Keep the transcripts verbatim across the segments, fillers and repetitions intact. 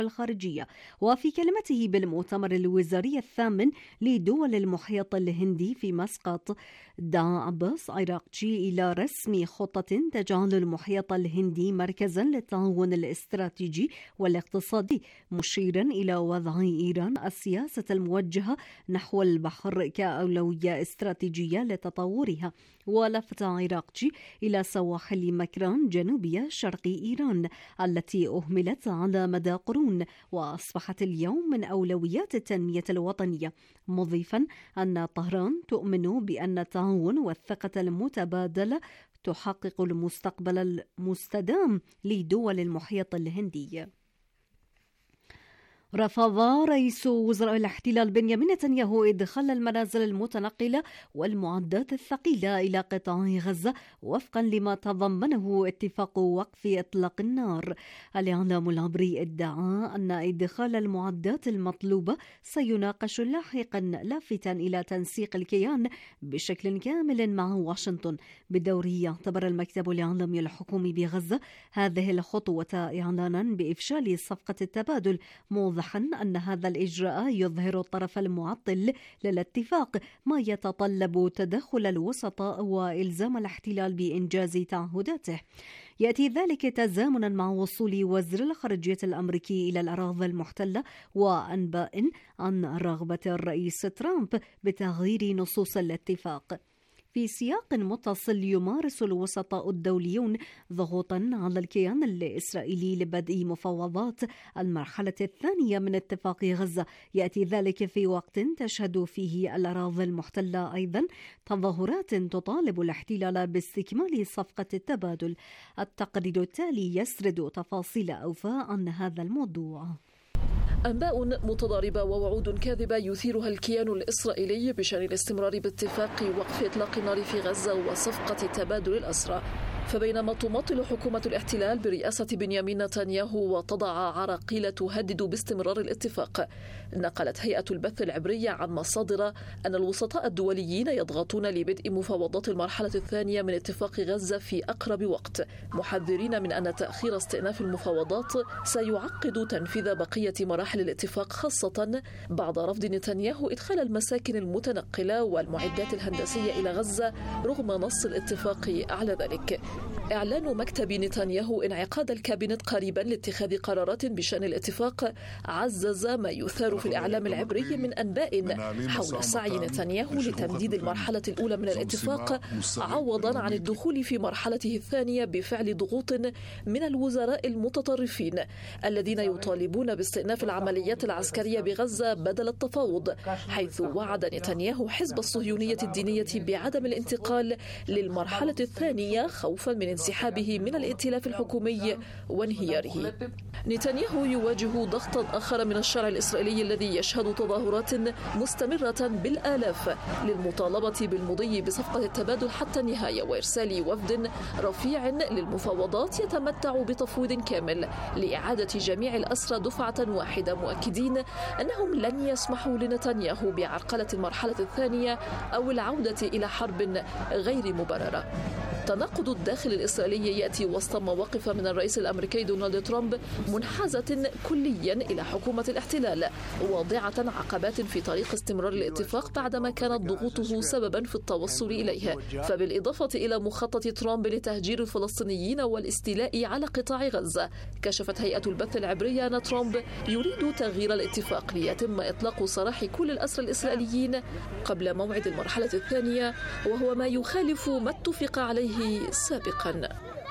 الخارجية. وفي كلمته بالمؤتمر الوزاري الثامن لدول المحيط الهندي في مسقط، دعا عباس عراقجي إلى رسم خطة تجعل المحيط الهندي مركزا للتعاون الاستراتيجي والاقتصادي، مشيرا إلى وضع إيران السياسة الموجهة نحو البحر كأولوية استراتيجية لتطورها. ولفت عراقجي إلى سواحل مكران جنوبية شرق إيران التي أهملت على مدى قرون وأصبحت اليوم من أولويات التنمية الوطنية، مضيفا أن طهران تؤمن بأن التعاون والثقة المتبادلة تحقق المستقبل المستدام لدول المحيط الهندي. رفض رئيس وزراء الاحتلال بنيامين نتنياهو إدخال المنازل المتنقلة والمعدات الثقيلة إلى قطاع غزة وفقا لما تضمنه اتفاق وقف إطلاق النار. الإعلام العبري ادعى أن إدخال المعدات المطلوبة سيناقش لاحقا، لافتا إلى تنسيق الكيان بشكل كامل مع واشنطن. بدوره يعتبر المكتب الإعلامي الحكومي بغزة هذه الخطوة إعلانا بإفشال صفقة التبادل، موضحا أن هذا الإجراء يظهر الطرف المعطل للاتفاق، ما يتطلب تدخل الوسطاء وإلزام الاحتلال بإنجاز تعهداته. يأتي ذلك تزامنا مع وصول وزير الخارجية الأمريكي إلى الأراضي المحتلة وأنباء عن رغبة الرئيس ترامب بتغيير نصوص الاتفاق. في سياق متصل، يمارس الوسطاء الدوليون ضغوطا على الكيان الإسرائيلي لبدء مفاوضات المرحلة الثانية من اتفاق غزة. يأتي ذلك في وقت تشهد فيه الأراضي المحتلة أيضا تظاهرات تطالب الاحتلال باستكمال صفقة التبادل. التقرير التالي يسرد تفاصيل أوفى عن هذا الموضوع. أنباء متضاربة ووعود كاذبة يثيرها الكيان الإسرائيلي بشأن الاستمرار باتفاق وقف إطلاق النار في غزة وصفقة تبادل الأسرى. فبينما تماطل حكومة الاحتلال برئاسة بنيامين نتنياهو وتضع عراقيل تهدد باستمرار الاتفاق، نقلت هيئة البث العبرية عن مصادر أن الوسطاء الدوليين يضغطون لبدء مفاوضات المرحلة الثانية من اتفاق غزة في أقرب وقت، محذرين من أن تأخير استئناف المفاوضات سيعقد تنفيذ بقية مراحل الاتفاق، خاصة بعد رفض نتنياهو إدخال المساكن المتنقلة والمعدات الهندسية إلى غزة رغم نص الاتفاق على ذلك. إعلان مكتب نتنياهو انعقاد الكابينت قريبا لاتخاذ قرارات بشأن الاتفاق عزز ما يثار في الإعلام العبري من أنباء حول سعي نتنياهو لتمديد المرحلة الأولى من الاتفاق عوضا عن الدخول في مرحلته الثانية بفعل ضغوط من الوزراء المتطرفين الذين يطالبون باستئناف العمليات العسكرية بغزة بدل التفاوض، حيث وعد نتنياهو حزب الصهيونية الدينية بعدم الانتقال للمرحلة الثانية خوفا من انسحابه من الائتلاف الحكومي وانهياره. نتنياهو يواجه ضغطا آخر من الشارع الإسرائيلي الذي يشهد تظاهرات مستمرة بالآلاف للمطالبة بالمضي بصفقة التبادل حتى النهاية وإرسال وفد رفيع للمفاوضات يتمتع بتفويض كامل لإعادة جميع الأسرى دفعة واحدة، مؤكدين أنهم لن يسمحوا لنتنياهو بعرقلة المرحلة الثانية أو العودة إلى حرب غير مبررة. تناقض الداخل الإسرائيلي يأتي وسط مواقف من الرئيس الأمريكي دونالد ترامب منحازة كليا إلى حكومة الاحتلال، واضعة عقبات في طريق استمرار الاتفاق بعدما كانت ضغوطه سببا في التوصل إليه. فبالإضافة إلى مخطط ترامب لتهجير الفلسطينيين والاستيلاء على قطاع غزة، كشفت هيئة البث العبرية أن ترامب يريد تغيير الاتفاق ليتم إطلاق سراح كل الأسرى الإسرائيليين قبل موعد المرحلة الثانية، وهو ما يخالف ما اتفق عليه سابقا.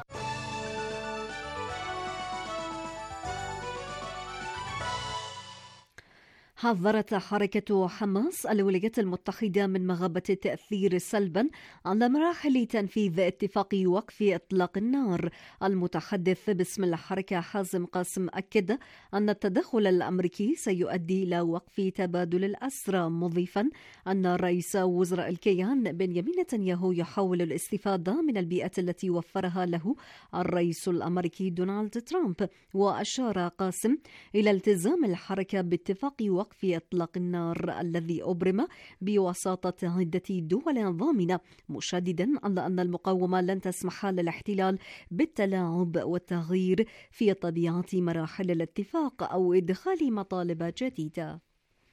حذرت حركة حماس الولايات المتحدة من مغبة التأثير سلبا على مراحل تنفيذ اتفاق وقف إطلاق النار. المتحدث باسم الحركة حازم قاسم أكد أن التدخل الأمريكي سيؤدي إلى وقف تبادل الأسرى، مضيفا أن رئيس وزراء الكيان بنيامين نتنياهو يحاول الاستفادة من البيئة التي وفرها له الرئيس الأمريكي دونالد ترامب. وأشار قاسم إلى التزام الحركة باتفاق وقف وقف إطلاق النار الذي أبرم بوساطة عدة دول ضامنة، مشددا على أن المقاومة لن تسمح للاحتلال بالتلاعب والتغيير في طبيعة مراحل الاتفاق أو إدخال مطالب جديدة.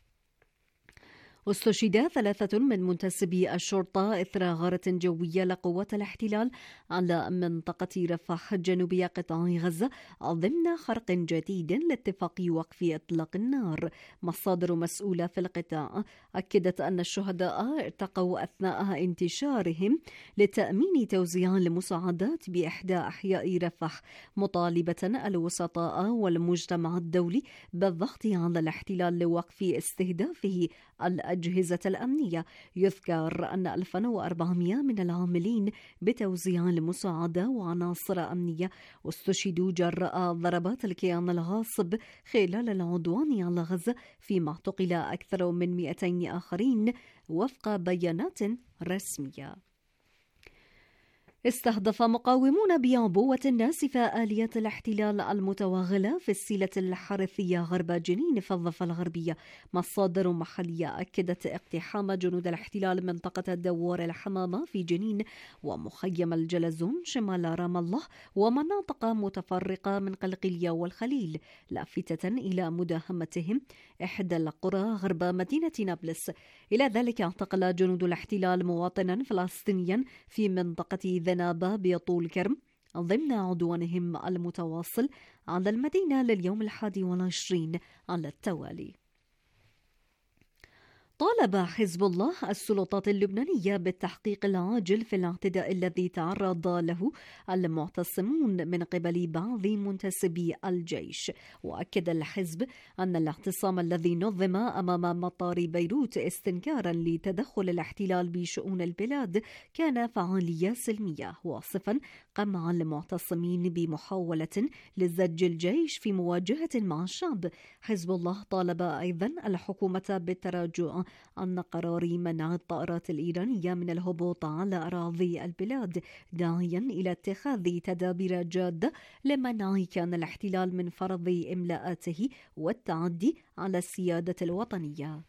استشهد ثلاثة من منتسبي الشرطة إثر غارة جوية لقوات الاحتلال على منطقة رفح جنوبي قطاع غزة ضمن خرق جديد لاتفاق وقف إطلاق النار. مصادر مسؤولة في القطاع أكدت أن الشهداء ارتقوا أثناء انتشارهم لتأمين توزيع المساعدات بإحدى أحياء رفح، مطالبة الوسطاء والمجتمع الدولي بالضغط على الاحتلال لوقف استهدافه الأجهزة الأمنية. يذكر أن ألف وأربعمائة من العاملين بتوزيع المساعدة وعناصر أمنية استشهدوا جراء ضربات الكيان الغاصب خلال العدوان على غزة، فيما اعتقل أكثر من مئتين آخرين وفق بيانات رسمية. استهدف مقاومون بعبوة ناسفة آليات الاحتلال المتوغلة في السيلة الحرثية غرب جنين في الضفة الغربية. مصادر محلية أكدت اقتحام جنود الاحتلال منطقة دوار الحمامة في جنين ومخيم الجلزون شمال رام الله ومناطق متفرقة من قلقلية والخليل، لافتة إلى مداهمتهم إحدى القرى غرب مدينة نابلس. إلى ذلك اعتقل جنود الاحتلال مواطنا فلسطينيا في منطقة ذنابة بطول كرم ضمن عدوانهم المتواصل على المدينة لليوم الحادي والعشرين على التوالي. طالب حزب الله السلطات اللبنانية بالتحقيق العاجل في الاعتداء الذي تعرض له المعتصمون من قبل بعض منتسبي الجيش. وأكد الحزب أن الاعتصام الذي نظم أمام مطار بيروت استنكارا لتدخل الاحتلال بشؤون البلاد كان فعالية سلمية، واصفا قمع المعتصمين بمحاولة لزج الجيش في مواجهة مع الشعب. حزب الله طالب أيضا الحكومة بالتراجع عن قرار منع الطائرات الإيرانية من الهبوط على أراضي البلاد، داعيا إلى اتخاذ تدابير جادة لمنع كان الاحتلال من فرض إملاءاته والتعدي على السيادة الوطنية.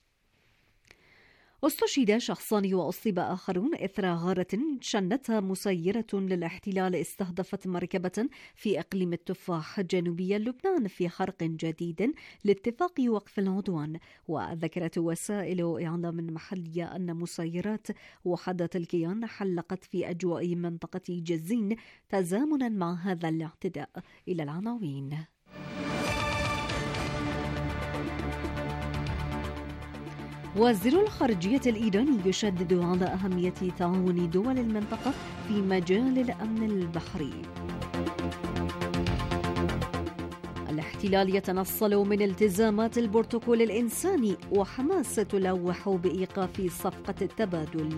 استشهد شخصان وأصيب آخرون إثر غارة شنتها مسيرة للاحتلال استهدفت مركبة في إقليم التفاح جنوبي لبنان في خرق جديد لاتفاق وقف العدوان. وذكرت وسائل إعلام محلية أن مسيرات وحدة الكيان حلقت في أجواء منطقة جزين تزامنا مع هذا الاعتداء. إلى العناوين. وزير الخارجية الإيراني يشدد على أهمية تعاون دول المنطقة في مجال الأمن البحري. الاحتلال يتنصل من التزامات البروتوكول الإنساني وحماس تلوح بإيقاف صفقة التبادل.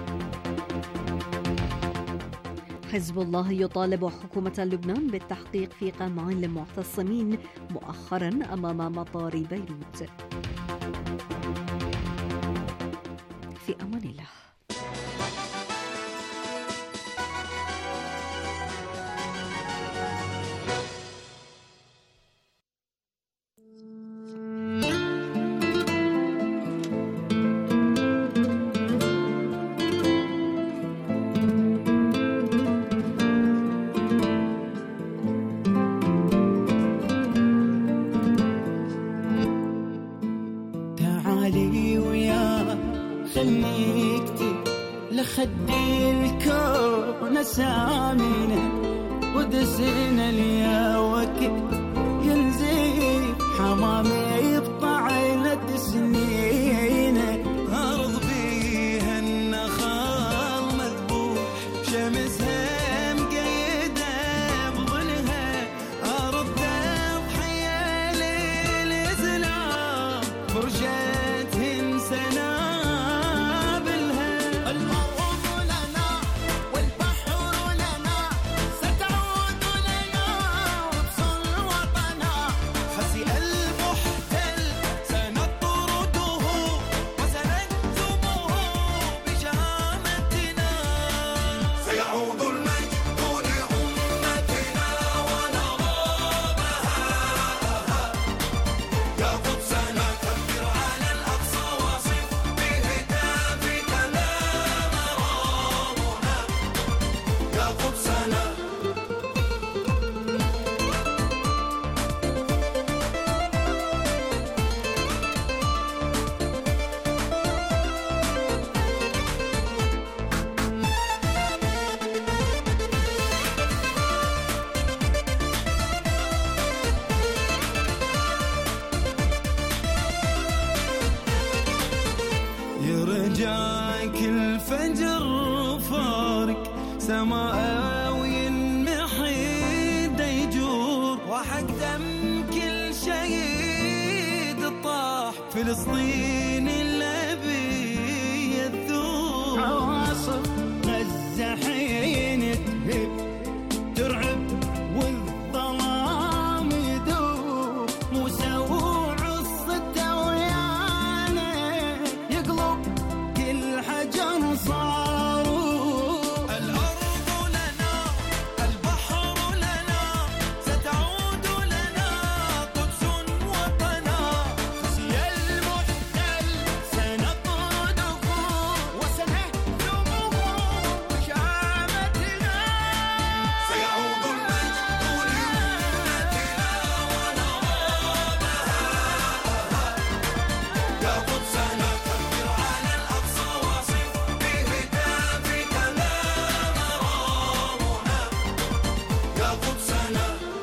حزب الله يطالب حكومة لبنان بالتحقيق في قمع المعتصمين مؤخرا أمام مطار بيروت. في أمان الله. خدي الكون سامينا ودسنا ليا وكت ينزيف حمامي بطعنة سنينه أرض بيها النخال مذبوح شمسها مقيدة بظلها أرض تضحية للإسلام فرجتهن سنة جاك الفجر فارق سماوي محيد يجور وحق دم كل شهيد طاح فلسطين الأبي الثور عواصف غزة حين تهب ترعب والظلام يدوب موسى وعصته ويانا يقلب كل حجر صاروا الأرض لنا البحر لنا ستعود لنا قدس وطنا خزي المحتل سنطرده وسنهزمه بشامتنا سيعود المجد لأمتنا ونرادها يا قدسنا كبر على الأقصى واصف بهتافك لا مرامنا يا قدسنا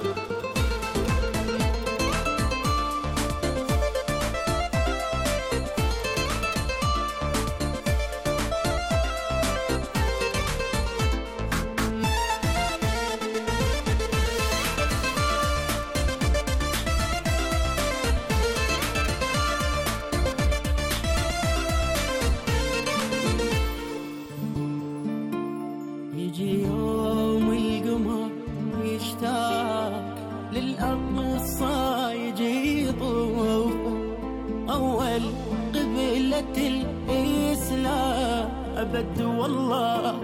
يجي يوم القمر يشتاق للأقصى يجي يطوف أول قبلة الإسلام أبد والله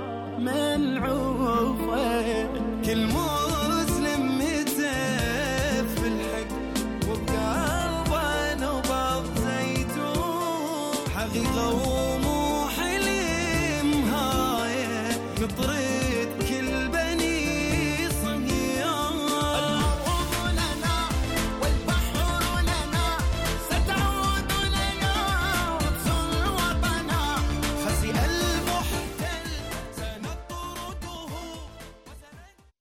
منعوفة كل مسلم متف في الحق وبقلبه نبض زيتون حقيقة ومو حلم هاي نطرد كل بني صهيون الأرض لنا والبحر لنا ستعود لنا قدس وطنا خزي المحتل سنطرده وسنن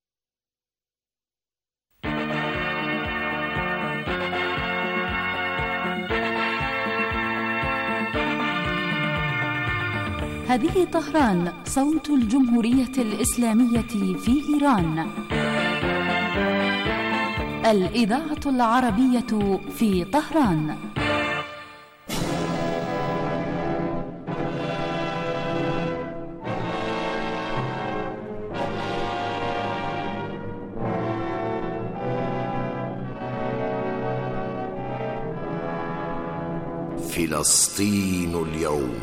هذه طهران صوت الجمهورية الإسلامية في إيران. الإذاعة العربية في طهران. فلسطين اليوم.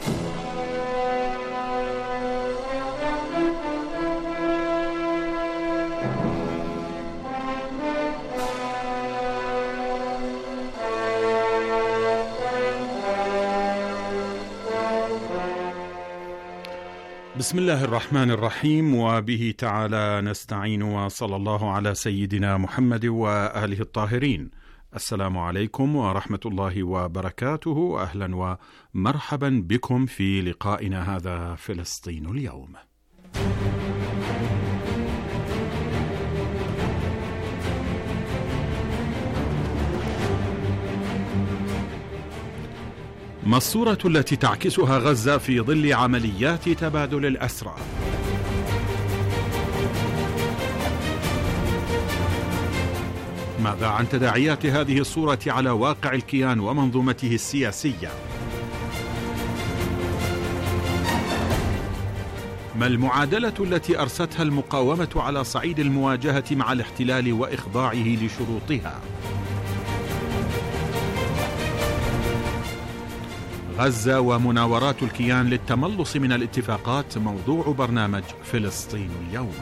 بسم الله الرحمن الرحيم، وبه تعالى نستعين، وصلى الله على سيدنا محمد وآله الطاهرين. السلام عليكم ورحمة الله وبركاته، أهلا ومرحبا بكم في لقائنا هذا فلسطين اليوم. ما الصورة التي تعكسها غزة في ظل عمليات تبادل الأسرى؟ ماذا عن تداعيات هذه الصورة على واقع الكيان ومنظومته السياسية؟ ما المعادلة التي أرستها المقاومة على صعيد المواجهة مع الاحتلال وإخضاعه لشروطها؟ غزة ومناورات الكيان للتملص من الاتفاقات موضوع برنامج فلسطين اليوم.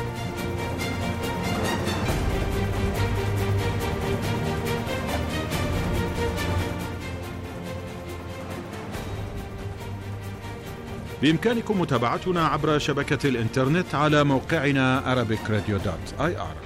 بإمكانكم متابعتنا عبر شبكة الإنترنت على موقعنا arabic radio dot i r.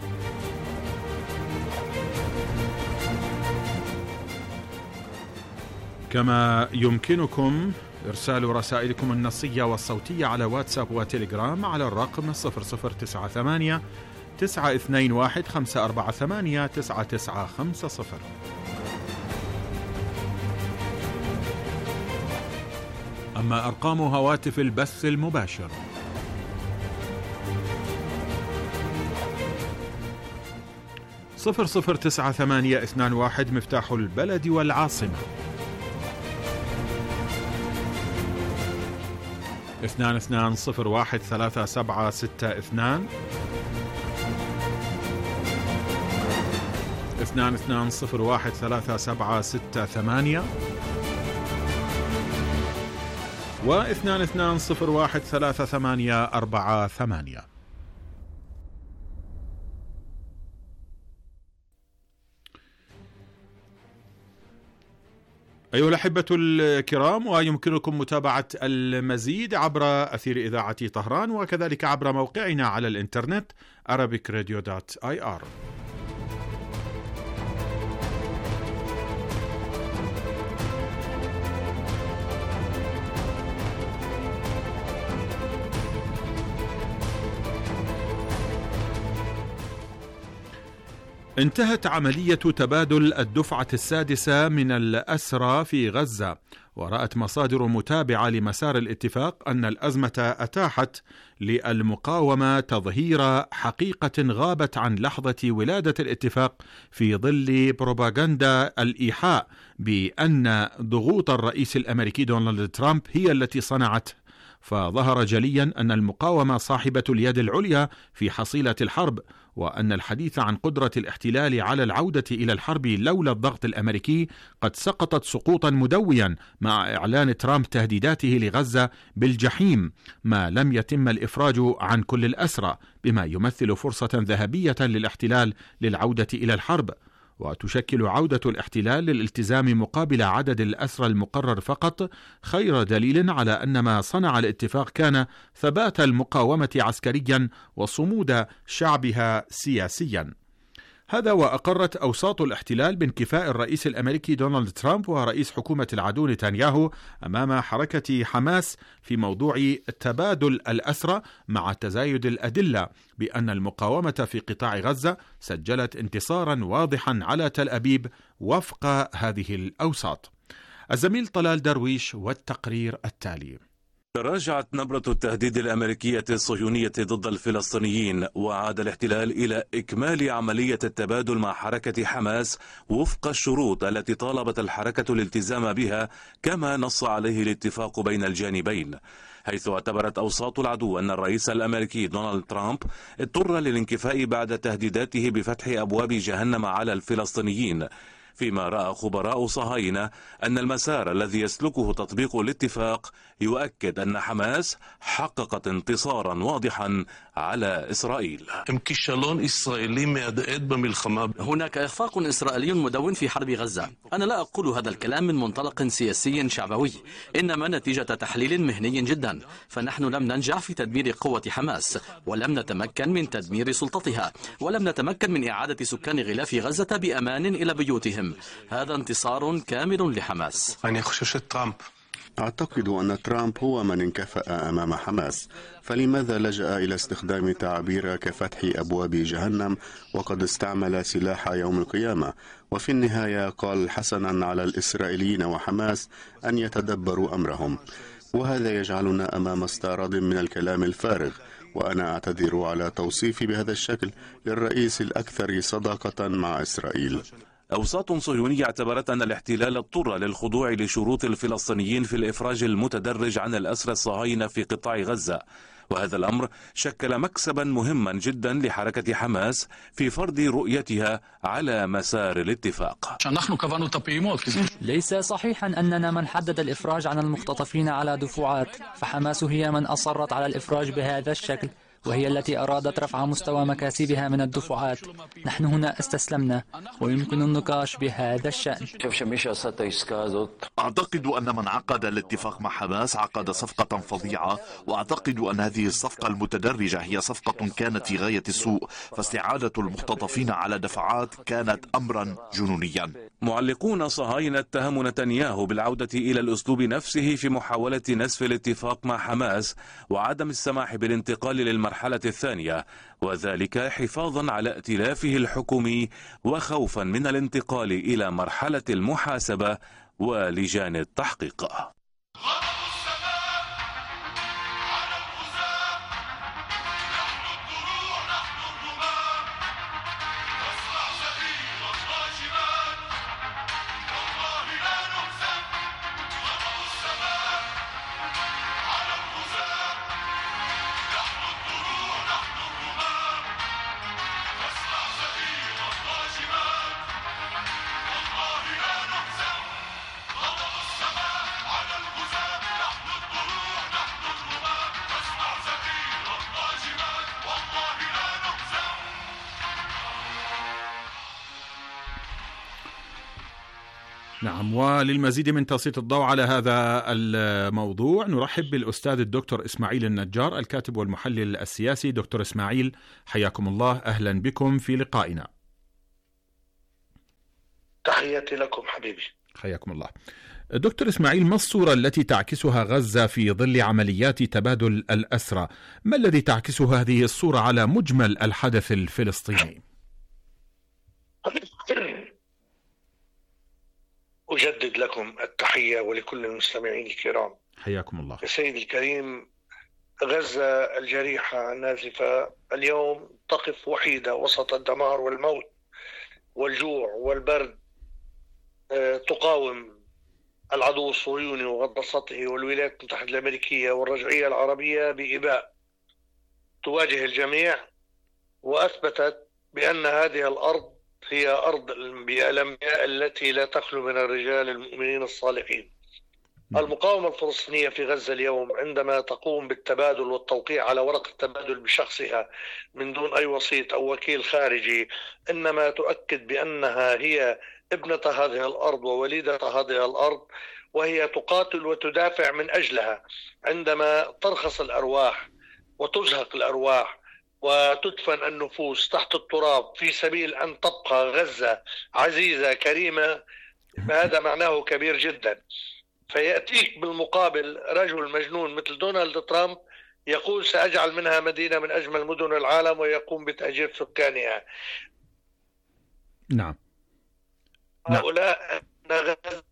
كما يمكنكم إرسال رسائلكم النصية والصوتية على واتساب وتليجرام على الرقم صفر صفر تسعة ثمانية تسعة اثنين واحد خمسة أربعة ثمانية تسعة تسعة خمسة صفر. أما أرقام هواتف البث المباشر صفر صفر تسعة ثمانية اثنان واحد مفتاح البلد والعاصمة، اثنان اثنان صفر واحد ثلاثة سبعة ستة اثنان، اثنان اثنان صفر واحد ثلاثة سبعة ستة ثمانية، واثنان اثنان صفر واحد ثلاثة ثمانية أربعة ثمانية. أيها الأحبة الكرام، ويمكنكم متابعة المزيد عبر أثير إذاعة طهران وكذلك عبر موقعنا على الإنترنت arabic radio dot I R. انتهت عملية تبادل الدفعة السادسة من الأسرى في غزة، ورأت مصادر متابعة لمسار الاتفاق أن الأزمة أتاحت للمقاومة تظهير حقيقة غابت عن لحظة ولادة الاتفاق في ظل بروباغندا الإيحاء بأن ضغوط الرئيس الأمريكي دونالد ترامب هي التي صنعته. فظهر جليا أن المقاومة صاحبة اليد العليا في حصيلة الحرب، وأن الحديث عن قدرة الاحتلال على العودة إلى الحرب لولا الضغط الأمريكي قد سقطت سقوطا مدويا مع إعلان ترامب تهديداته لغزة بالجحيم ما لم يتم الإفراج عن كل الأسرى، بما يمثل فرصة ذهبية للاحتلال للعودة إلى الحرب. وتشكل عودة الاحتلال للالتزام مقابل عدد الأسرى المقرر فقط خير دليل على أن ما صنع الاتفاق كان ثبات المقاومة عسكريا وصمود شعبها سياسيا. هذا وأقرت أوساط الاحتلال بانكفاء الرئيس الأمريكي دونالد ترامب ورئيس حكومة العدو نتنياهو أمام حركة حماس في موضوع تبادل الأسرى، مع تزايد الأدلة بأن المقاومة في قطاع غزة سجلت انتصارا واضحا على تل أبيب وفق هذه الأوساط. الزميل طلال درويش والتقرير التالي. تراجعت نبرة التهديد الأمريكية الصهيونية ضد الفلسطينيين، وعاد الاحتلال إلى إكمال عملية التبادل مع حركة حماس وفق الشروط التي طالبت الحركة الالتزام بها، كما نص عليه الاتفاق بين الجانبين، حيث اعتبرت أوساط العدو أن الرئيس الأمريكي دونالد ترامب اضطر للانكفاء بعد تهديداته بفتح أبواب جهنم على الفلسطينيين، فيما رأى خبراء صهاينة أن المسار الذي يسلكه تطبيق الاتفاق يؤكد أن حماس حققت انتصارا واضحا على إسرائيل. هناك إخفاق إسرائيلي مدون في حرب غزة. أنا لا أقول هذا الكلام من منطلق سياسي شعبوي، إنما نتيجة تحليل مهني جدا. فنحن لم ننجح في تدمير قوة حماس، ولم نتمكن من تدمير سلطتها، ولم نتمكن من إعادة سكان غلاف غزة بأمان إلى بيوتهم. هذا انتصار كامل لحماس. أعتقد أن ترامب هو من انكفأ أمام حماس، فلماذا لجأ إلى استخدام تعبير كفتح أبواب جهنم وقد استعمل سلاح يوم القيامة؟ وفي النهاية قال حسنا على الإسرائيليين وحماس أن يتدبروا أمرهم، وهذا يجعلنا أمام استعراض من الكلام الفارغ. وأنا أعتذر على توصيفي بهذا الشكل للرئيس الأكثر صداقة مع إسرائيل. أوساط صهيونية اعتبرت أن الاحتلال اضطر للخضوع لشروط الفلسطينيين في الإفراج المتدرج عن الأسرى الصهاينة في قطاع غزة، وهذا الأمر شكل مكسبا مهما جدا لحركة حماس في فرض رؤيتها على مسار الاتفاق. ليس صحيحا أننا من حدد الإفراج عن المختطفين على دفعات، فحماس هي من أصرت على الإفراج بهذا الشكل، وهي التي أرادت رفع مستوى مكاسبها من الدفعات. نحن هنا استسلمنا، ويمكن النقاش بهذا الشأن. أعتقد أن من عقد الاتفاق مع حماس عقد صفقة فظيعة، وأعتقد أن هذه الصفقة المتدرجة هي صفقة كانت في غاية السوء، فاستعادة المختطفين على دفعات كانت أمرا جنونيا. معلقون صهاينة اتهموا نتنياهو بالعودة إلى الأسلوب نفسه في محاولة نسف الاتفاق مع حماس وعدم السماح بالانتقال للمرحلة الثانية، وذلك حفاظا على ائتلافه الحكومي وخوفا من الانتقال إلى مرحلة المحاسبة ولجان التحقيق. نعم، وللمزيد من تسليط الضوء على هذا الموضوع نرحب بالأستاذ الدكتور إسماعيل النجار الكاتب والمحلل السياسي. دكتور إسماعيل حياكم الله، أهلا بكم في لقائنا. تحياتي لكم حبيبي. حياكم الله. دكتور إسماعيل، ما الصورة التي تعكسها غزة في ظل عمليات تبادل الأسرى؟ ما الذي تعكسه هذه الصورة على مجمل الحدث الفلسطيني؟ أجدد لكم التحية ولكل المستمعين الكرام. حياكم الله. سيدي الكريم، غزة الجريحة النازفة اليوم تقف وحيدة وسط الدمار والموت والجوع والبرد، تقاوم العدو الصهيوني وغطرسته والولايات المتحدة الأمريكية والرجعية العربية بإباء. تواجه الجميع، وأثبتت بأن هذه الأرض هي أرض الأنبياء الأنبياء التي لا تخلو من الرجال المؤمنين الصالحين. المقاومة الفلسطينية في غزة اليوم عندما تقوم بالتبادل والتوقيع على ورق التبادل بشخصها من دون أي وسيط أو وكيل خارجي، إنما تؤكد بأنها هي ابنة هذه الأرض ووليدة هذه الأرض، وهي تقاتل وتدافع من أجلها. عندما ترخص الأرواح وتزهق الأرواح وتدفن النفوس تحت التراب في سبيل أن تبقى غزة عزيزة كريمة، فهذا معناه كبير جدا. فيأتيك بالمقابل رجل مجنون مثل دونالد ترامب يقول سأجعل منها مدينة من أجمل مدن العالم ويقوم بتهجير سكانها. نعم. هؤلاء غزة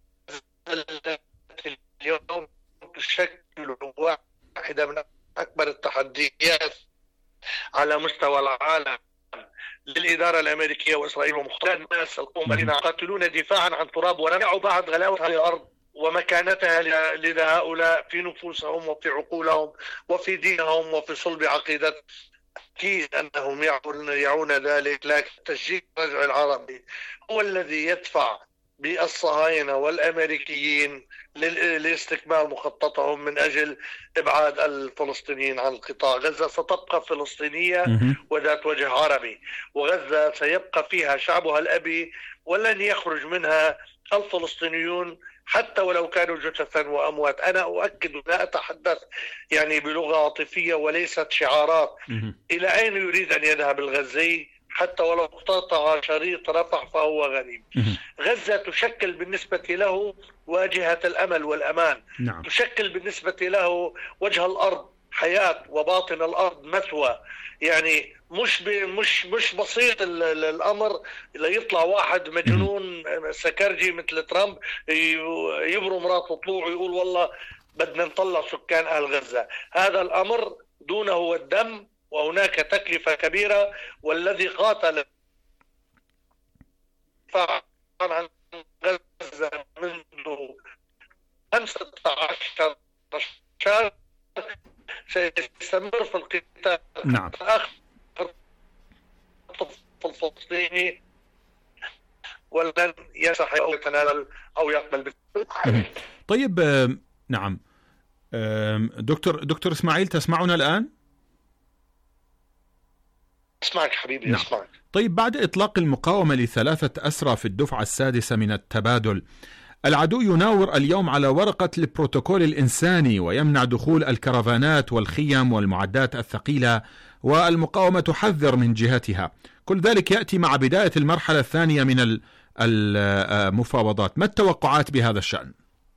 اليوم تشكل واحدة من أكبر التحديات على مستوى العالم للإدارة الأمريكية وإسرائيل ومختار الناس القوم الذين يقاتلون دفاعا عن تراب ونمنع بعض غلاوة هذه الأرض ومكانتها لدى هؤلاء في نفوسهم وفي عقولهم وفي دينهم وفي صلب عقيدتهم. أكيد أنهم يعون ذلك، لكن تشجيع الرجع العربي هو الذي يدفع بالصهاينة والأمريكيين لاستكمال مخططهم من أجل إبعاد الفلسطينيين عن القطاع. غزة ستبقى فلسطينية وذات وجه عربي، وغزة سيبقى فيها شعبها الأبي ولن يخرج منها الفلسطينيون حتى ولو كانوا جثثا وأموات. أنا أؤكد لا أتحدث يعني بلغة عاطفية وليست شعارات. إلى أين يريد أن يذهب الغزي؟ حتى ولو اقتطع شريط رفح فهو غريب. غزة تشكل بالنسبة له واجهة الأمل والأمان. نعم. تشكل بالنسبة له وجه الأرض حياة وباطن الأرض مثوى. يعني مش مش مش بسيط الأمر ليطلع واحد مجنون سكرجي مثل ترامب يبرو مراته طلوع ويقول والله بدنا نطلع سكان أهل غزة. هذا الأمر دونه الدم، وهناك تكلفة كبيرة. والذي قاتل عن غزة منذ خمسة عشر شهر سيستمر في القتال. نعم. آخر الفلسطيني ولن يسح أو يتنازل أو يقبل. طيب، نعم دكتور دكتور إسماعيل، تسمعنا الآن؟ اسمعك حبيبي. نعم. اسمعك. طيب، بعد إطلاق المقاومة لثلاثة أسرى في الدفعة السادسة من التبادل، العدو يناور اليوم على ورقة البروتوكول الإنساني ويمنع دخول الكرفانات والخيم والمعدات الثقيلة، والمقاومة تحذر من جهتها. كل ذلك يأتي مع بداية المرحلة الثانية من المفاوضات. ما التوقعات بهذا الشأن؟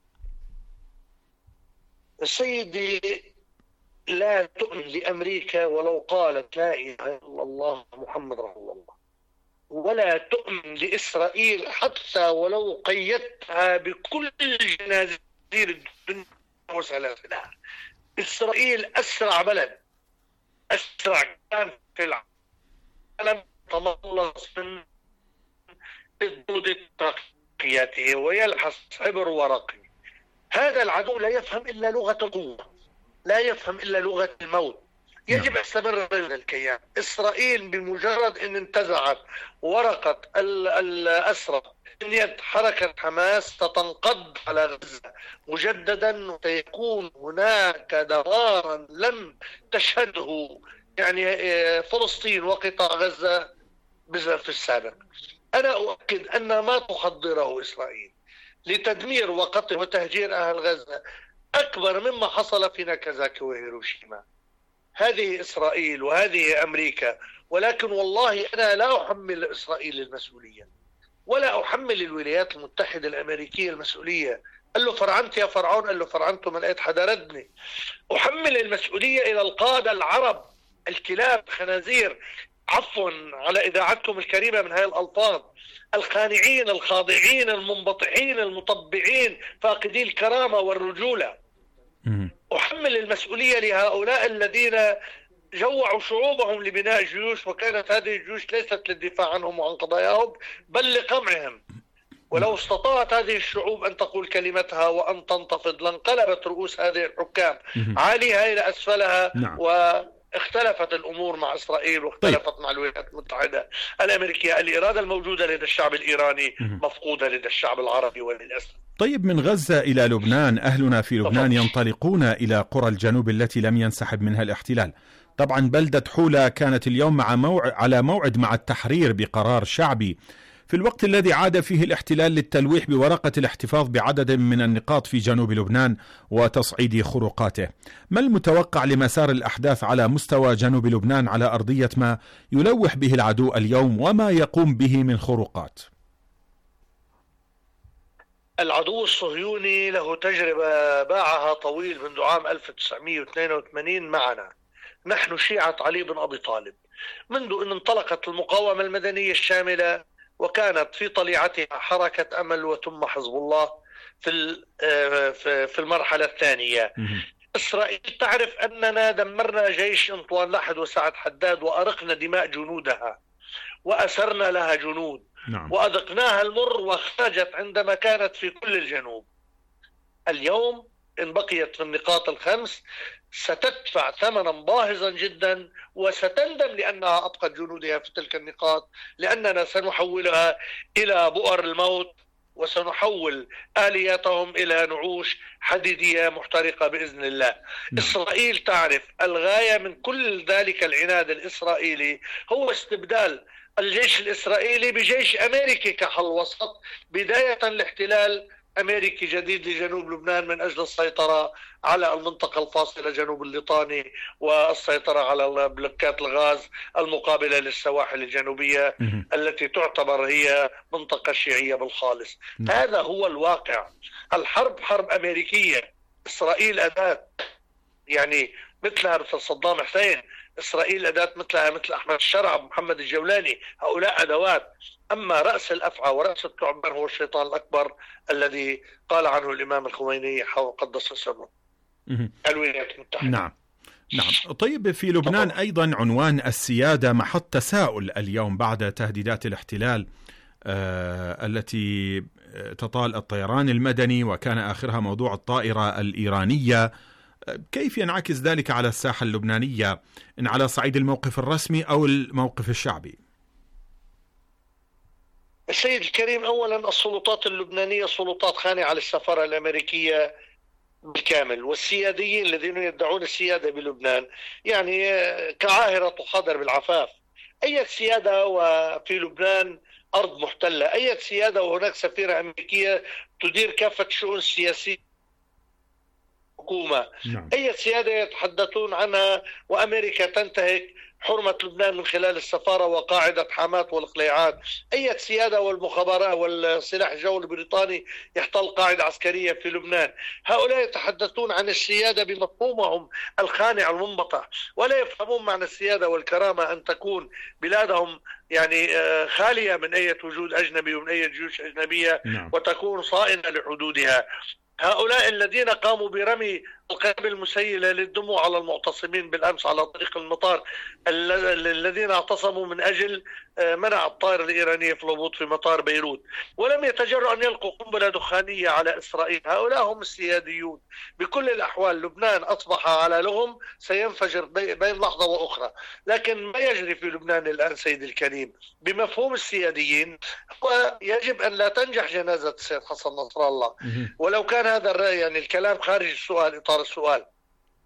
سيدي، لا تؤمن لأمريكا ولو قالت لا إله إلا الله محمد رسول الله، ولا تؤمن لإسرائيل حتى ولو قيدتها بكل جنازير الدنيا وسلاسلها. إسرائيل أسرع بلد، أسرع كان في العالم، تملص من حدود ترقياته ويلحس عبر ورقي. هذا العدو لا يفهم إلا لغة القوة، لا يفهم إلا لغة الموت. يجب استمر الكيان. إسرائيل بمجرد أن انتزعت ورقة الأسرى من يد حركة حماس ستنقض على غزة مجددا، وسيكون هناك دمارا لم تشهده يعني فلسطين وقطاع غزة في السابق. أنا أؤكد أن ما تحضره إسرائيل لتدمير وقتل وتهجير أهل غزة أكبر مما حصل في ناكازاكي وهيروشيما. هذه إسرائيل وهذه أمريكا، ولكن والله أنا لا أحمل إسرائيل المسؤولية ولا أحمل الولايات المتحدة الأمريكية المسؤولية. قال له فرعنت يا فرعون، قال له فرعنت من لقيت حدا ردني. أحمل المسؤولية إلى القادة العرب الكلاب خنازير، عفوا على إذاعتكم الكريمة من هذه الألفاظ، الخانعين الخاضعين المنبطحين المطبعين فاقدي الكرامة والرجولة. أحمل المسؤولية لهؤلاء الذين جوعوا شعوبهم لبناء جيوش، وكانت هذه الجيوش ليست للدفاع عنهم وعن قضاياهم بل لقمعهم. ولو استطاعت هذه الشعوب أن تقول كلمتها وأن تنتفض لانقلبت رؤوس هذه الحكام عاليها إلى أسفلها. نعم. واختلفت الأمور مع إسرائيل واختلفت طيب. مع الولايات المتحدة الأمريكية. الإرادة الموجودة لدى الشعب الإيراني مفقودة لدى الشعب العربي وللأسف. طيب، من غزة إلى لبنان، أهلنا في لبنان ينطلقون إلى قرى الجنوب التي لم ينسحب منها الاحتلال. طبعا بلدة حولة كانت اليوم مع موعد على موعد مع التحرير بقرار شعبي، في الوقت الذي عاد فيه الاحتلال للتلويح بورقة الاحتفاظ بعدد من النقاط في جنوب لبنان وتصعيد خروقاته. ما المتوقع لمسار الأحداث على مستوى جنوب لبنان على أرضية ما يلوح به العدو اليوم وما يقوم به من خروقات؟ العدو الصهيوني له تجربة باعها طويل منذ عام ألف وتسعمئة واثنين وثمانين معنا نحن شيعة علي بن أبي طالب، منذ أن انطلقت المقاومة المدنية الشاملة وكانت في طليعتها حركة أمل وثم حزب الله في في المرحلة الثانية. إسرائيل تعرف أننا دمرنا جيش أنطوان لاحد وسعد حداد وأرقنا دماء جنودها وأسرنا لها جنود. نعم. وأذقناها المر وخرجت عندما كانت في كل الجنوب. اليوم إن بقيت في النقاط الخمس ستدفع ثمنا باهظا جدا وستندم لأنها أبقت جنودها في تلك النقاط، لأننا سنحولها إلى بؤر الموت وسنحول آلياتهم إلى نعوش حديدية محترقة بإذن الله. م. إسرائيل تعرف الغاية من كل ذلك العناد الإسرائيلي هو استبدال الجيش الإسرائيلي بجيش أمريكي كحل وسط، بداية الاحتلال أمريكي جديد لجنوب لبنان من أجل السيطرة على المنطقة الفاصلة جنوب الليطاني والسيطرة على بلوكات الغاز المقابلة للسواحل الجنوبية م- التي تعتبر هي منطقة شيعية بالخالص. م- هذا هو الواقع. الحرب حرب أمريكية، إسرائيل أداة، يعني مثلها مثل صدام حسين، إسرائيل أداة مثلها مثل أحمد الشرعب محمد الجولاني، هؤلاء أدوات. أما رأس الأفعى ورأس الثعبان هو الشيطان الأكبر الذي قال عنه الإمام الخميني قدس سره، الولايات المتحدة. نعم نعم. طيب، في لبنان طبعا. أيضا عنوان السيادة محط تساؤل اليوم بعد تهديدات الاحتلال آه التي تطال الطيران المدني، وكان آخرها موضوع الطائرة الإيرانية. كيف ينعكس ذلك على الساحة اللبنانية إن على صعيد الموقف الرسمي أو الموقف الشعبي؟ السيد الكريم، أولا السلطات اللبنانية سلطات خانعة للسفارة الأمريكية بالكامل، والسياديين الذين يدعون السيادة بلبنان يعني كعاهرة تحاضر بالعفاف. أي سيادة وفي لبنان أرض محتلة؟ أي سيادة وهناك سفيرة أمريكية تدير كافة الشؤون السياسية حكومة؟ نعم. أي سيادة يتحدثون عنها وأمريكا تنتهك حرمة لبنان من خلال السفارة وقاعدة حماة والقليعات؟ أي سيادة والمخابرات والسلاح الجوي البريطاني يحتل قاعدة عسكرية في لبنان؟ هؤلاء يتحدثون عن السيادة بمفهومهم الخانع المنبطح، ولا يفهمون معنى السيادة والكرامة أن تكون بلادهم يعني خالية من أي وجود أجنبي ومن أي جيوش أجنبية. نعم. وتكون صائنة لحدودها. هؤلاء الذين قاموا برمي القنابل المسيلة للدموع على المعتصمين بالأمس على طريق المطار، الذين اعتصموا من أجل منع الطائرة الإيرانية في الهبوط في مطار بيروت، ولم يتجرؤوا أن يلقوا قنبلة دخانية على إسرائيل. هؤلاء هم السياديون. بكل الأحوال لبنان أصبح على لغم سينفجر بين لحظة وأخرى. لكن ما يجري في لبنان الآن سيد الكريم بمفهوم السياديين ويجب أن لا تنجح جنازة السيد حسن نصر الله. ولو كان هذا يعني الكلام خارج السؤال إطار السؤال،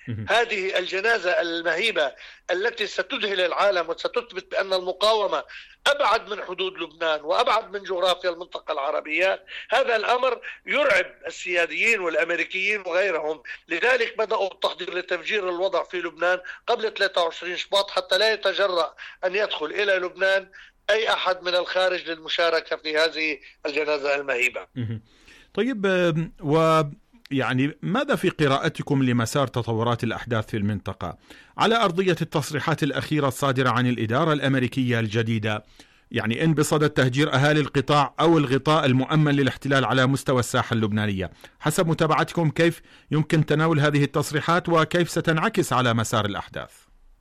هذه الجنازة المهيبة التي ستذهل العالم وستثبت بأن المقاومة أبعد من حدود لبنان وأبعد من جغرافيا المنطقة العربية. هذا الأمر يرعب السياديين والأمريكيين وغيرهم، لذلك بدأوا التحضير لتفجير الوضع في لبنان قبل ثلاثة وعشرين شباط حتى لا يتجرأ أن يدخل إلى لبنان أي أحد من الخارج للمشاركة في هذه الجنازة المهيبة. طيب، و يعني ماذا في قراءتكم لمسار تطورات الأحداث في المنطقة على أرضية التصريحات الأخيرة الصادرة عن الإدارة الأمريكية الجديدة؟ يعني إن بصدد تهجير أهالي القطاع أو الغطاء المؤمن للاحتلال على مستوى الساحة اللبنانية. حسب متابعتكم كيف يمكن تناول هذه التصريحات وكيف ستنعكس على مسار الأحداث؟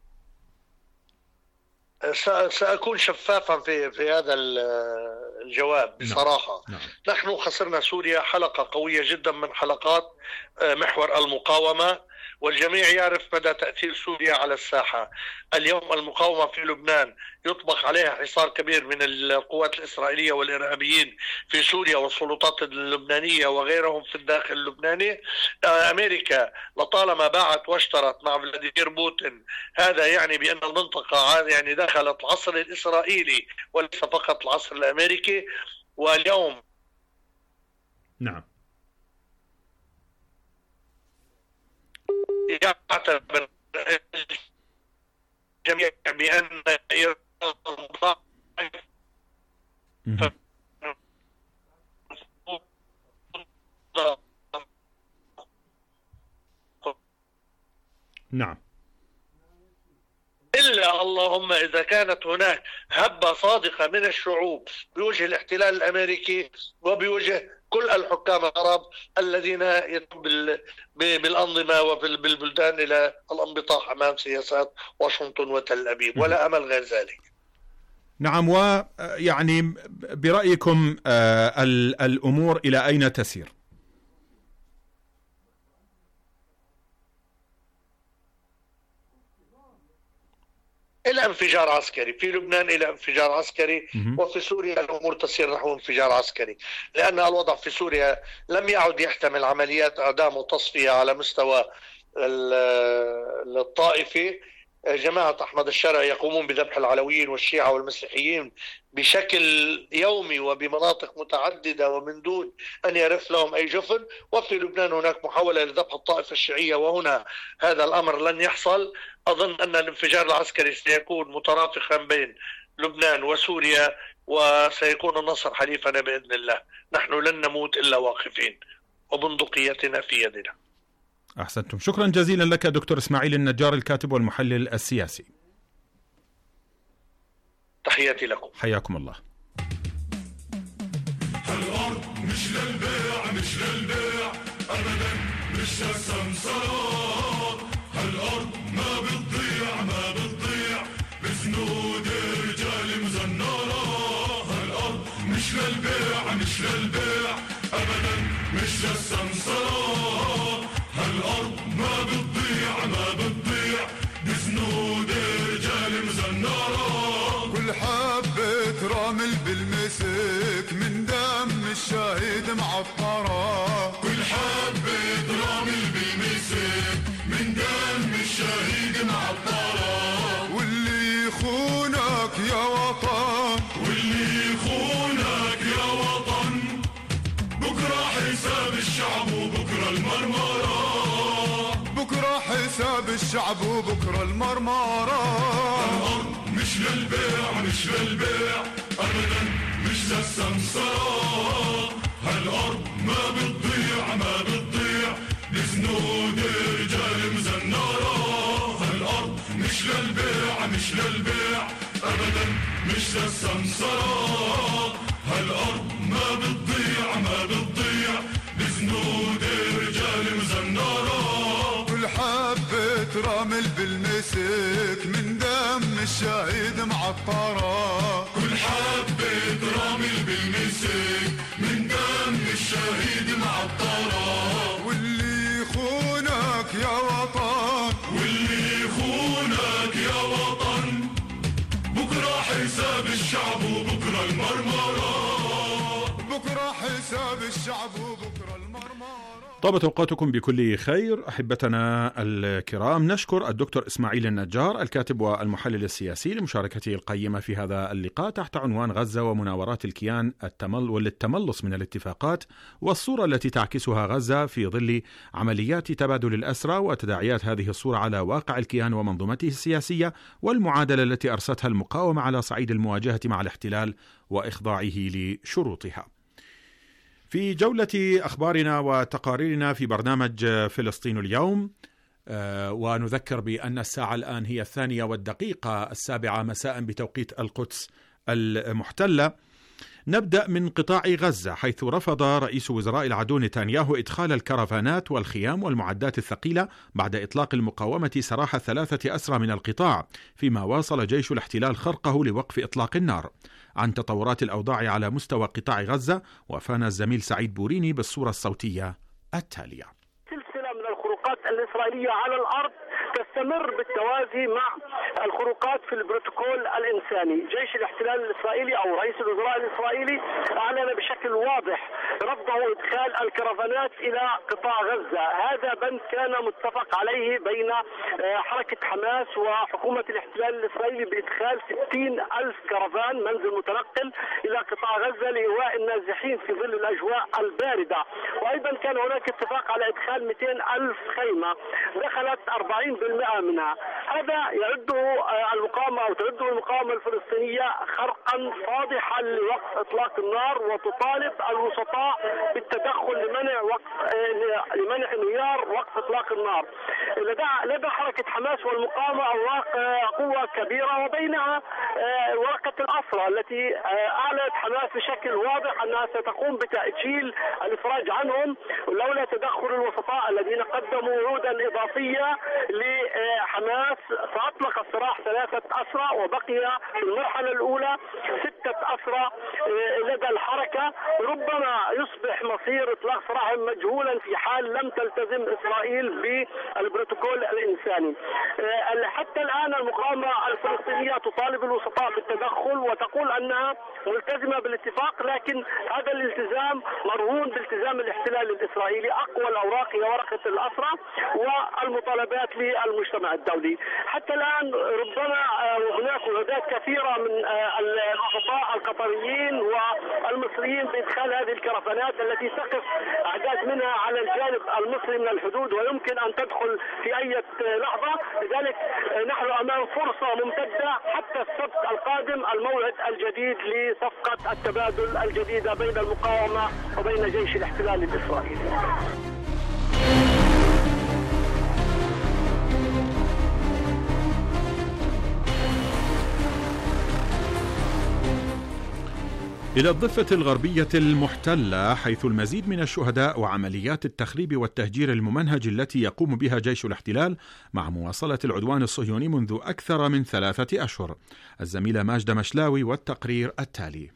سأكون شفافا في في هذا الجواب بصراحة. نعم. نعم. نحن خسرنا سوريا حلقة قوية جدا من حلقات محور المقاومة، والجميع يعرف مدى تأثير سوريا على الساحة. اليوم المقاومة في لبنان يطبق عليها حصار كبير من القوات الإسرائيلية والإرهابيين في سوريا والسلطات اللبنانية وغيرهم في الداخل اللبناني. أمريكا لطالما باعت واشترت مع فلاديمير بوتين، هذا يعني بأن المنطقة يعني دخلت العصر الإسرائيلي وليس فقط العصر الأمريكي. واليوم نعم يعتبر الجميع بأن إيران نعم إلا اللهم إذا كانت هناك هبة صادقة من الشعوب بوجه الاحتلال الأمريكي وبوجه كل الحكام العرب الذين يتم بالأنظمة وبالبلدان إلى الانبطاح أمام سياسات واشنطن وتل أبيب، ولا أمل غير ذلك. نعم، ويعني برأيكم الأمور إلى أين تسير؟ إلى انفجار عسكري في لبنان، إلى انفجار عسكري، وفي سوريا الأمور تسير نحو انفجار عسكري، لأن الوضع في سوريا لم يعد يحتمل عمليات إعدام وتصفية على مستوى الطائفي. جماعة أحمد الشرع يقومون بذبح العلويين والشيعة والمسيحيين بشكل يومي وبمناطق متعددة ومن دون أن يرث لهم أي جفن. وفي لبنان هناك محاولة لذبح الطائفة الشيعية، وهنا هذا الأمر لن يحصل. أظن أن الانفجار العسكري سيكون مترافقا بين لبنان وسوريا، وسيكون النصر حليفنا بإذن الله. نحن لن نموت إلا واقفين وبندقيتنا في يدنا. أحسنتم، شكرا جزيلا لك دكتور إسماعيل النجار، الكاتب والمحلل السياسي. تحياتي لكم. حياكم الله. هالأرض مش للبيع مش للبيع أبدا، مش للسمسار. هالأرض ما بتضيع ما بتضيع بسنود رجال مزنارة. هالأرض مش للبيع مش للبيع أبدا، مش للسمسار. هالأرض ما بتضيع ما بتضيع بسنود رجال مزنارة. كل حبة رمل بالمسك من دم الشهيد معطرة. كل حبة رمل بالمسك من دم الشهيد معطرة. واللي يخونك يا وطن، واللي يخونك يا وطن، بكرة حساب الشعب وبكرة المرمرة. بكرة حساب الشعب وبكرة المرمرة. الأرض مش للبيع مش للبيع أبدا، مش للسمسرة. هالأرض ما بتضيع ما بتضيع بسنود رجال مزنارة. هالأرض مش للبيع مش للبيع أبدا، مش للسمسرة. هالأرض ما بتضيع ما بتضيع بسنود رجال مزنارة. كل حبة رمل بالمسك من دم الشهيد معطرة. كل حبة رمل بالمسك من دم الشهيد معطرة. واللي يخونك يا وطن، واللي يخونك يا وطن، بكرة حساب الشعب وبكرة المرمرة. بكرة حساب حساب الشعب وبكرة المرمى. طابت أوقاتكم بكل خير أحبتنا الكرام. نشكر الدكتور إسماعيل النجار الكاتب والمحلل السياسي لمشاركته القيمة في هذا اللقاء تحت عنوان غزة ومناورات الكيان التمل والتملص من الاتفاقات والصورة التي تعكسها غزة في ظل عمليات تبادل الأسرى وتداعيات هذه الصورة على واقع الكيان ومنظومته السياسية والمعادلة التي أرستها المقاومة على صعيد المواجهة مع الاحتلال وإخضاعه لشروطها. في جولة أخبارنا وتقاريرنا في برنامج فلسطين اليوم، آه ونذكر بأن الساعة الآن هي الثانية والدقيقة السابعة مساء بتوقيت القدس المحتلة. نبدأ من قطاع غزة، حيث رفض رئيس وزراء العدو نتنياهو إدخال الكرفانات والخيام والمعدات الثقيلة بعد إطلاق المقاومة سراح ثلاثة أسرى من القطاع، فيما واصل جيش الاحتلال خرقه لوقف إطلاق النار. عن تطورات الأوضاع على مستوى قطاع غزة وفانا الزميل سعيد بوريني بالصورة الصوتية التالية. سلسلة من الخروقات الإسرائيلية على الأرض تستمر بالتوازي مع الخروقات في البروتوكول الإنساني. جيش الاحتلال الإسرائيلي أو رئيس الوزراء الإسرائيلي أعلن بشكل واضح رفضه إدخال الكرفانات إلى قطاع غزة. هذا بند كان متفق عليه بين حركة حماس وحكومة الاحتلال الإسرائيلي بإدخال ستين ألف كرفان منزل متنقل إلى قطاع غزة لإيواء النازحين في ظل الأجواء الباردة. وأيضا كان هناك اتفاق على إدخال مئتين ألف خيمة دخلت أربعين بالمئة منها. هذا يعده المقاومة أو تعده المقاومة الفلسطينية خرقا فاضحا لوقف إطلاق النار، وتطالب الوسطاء بالتدخل لمنع وقف لمنع انهيار وقف إطلاق النار. لدى لدى حركة حماس والمقاومة أوراق قوة كبيرة، وبينها ورقة الأسرى التي أعلنت حماس بشكل واضح أنها ستقوم بتأجيل الإفراج عنهم لولا تدخل الوسطاء الذين قدموا وعودا إضافية لحماس. فأطلق السراح ثلاثة أسرى وبقي في المرحلة الأولى ستة أسرى لدى الحركة. ربما يصبح مصير إطلاق سراحهم مجهولا في حال لم تلتزم إسرائيل بالبروتوكول الإنساني. حتى الآن المقاومة الفلسطينية تطالب الوسطاء بالتدخل وتقول أنها ملتزمة بالاتفاق، لكن هذا الالتزام مرهون بالتزام الاحتلال الإسرائيلي. أقوى الأوراق هي ورقة الأسرى والمطالبات للمجتمع الدولي. حتى الآن ربما هناك وعودات كثيرة من الوسطاء القطريين والمصريين بإدخال هذه الكرفانات التي تقف أعداد منها على الجانب المصري من الحدود ويمكن أن تدخل في أي لحظة. لذلك نحن أمام فرصة ممتدة حتى السبت القادم الموعد الجديد لصفقة التبادل الجديدة بين المقاومة وبين جيش الاحتلال الإسرائيلي. إلى الضفة الغربية المحتلة، حيث المزيد من الشهداء وعمليات التخريب والتهجير الممنهج التي يقوم بها جيش الاحتلال مع مواصلة العدوان الصهيوني منذ أكثر من ثلاثة أشهر. الزميلة ماجدة مشلاوي والتقرير التالي.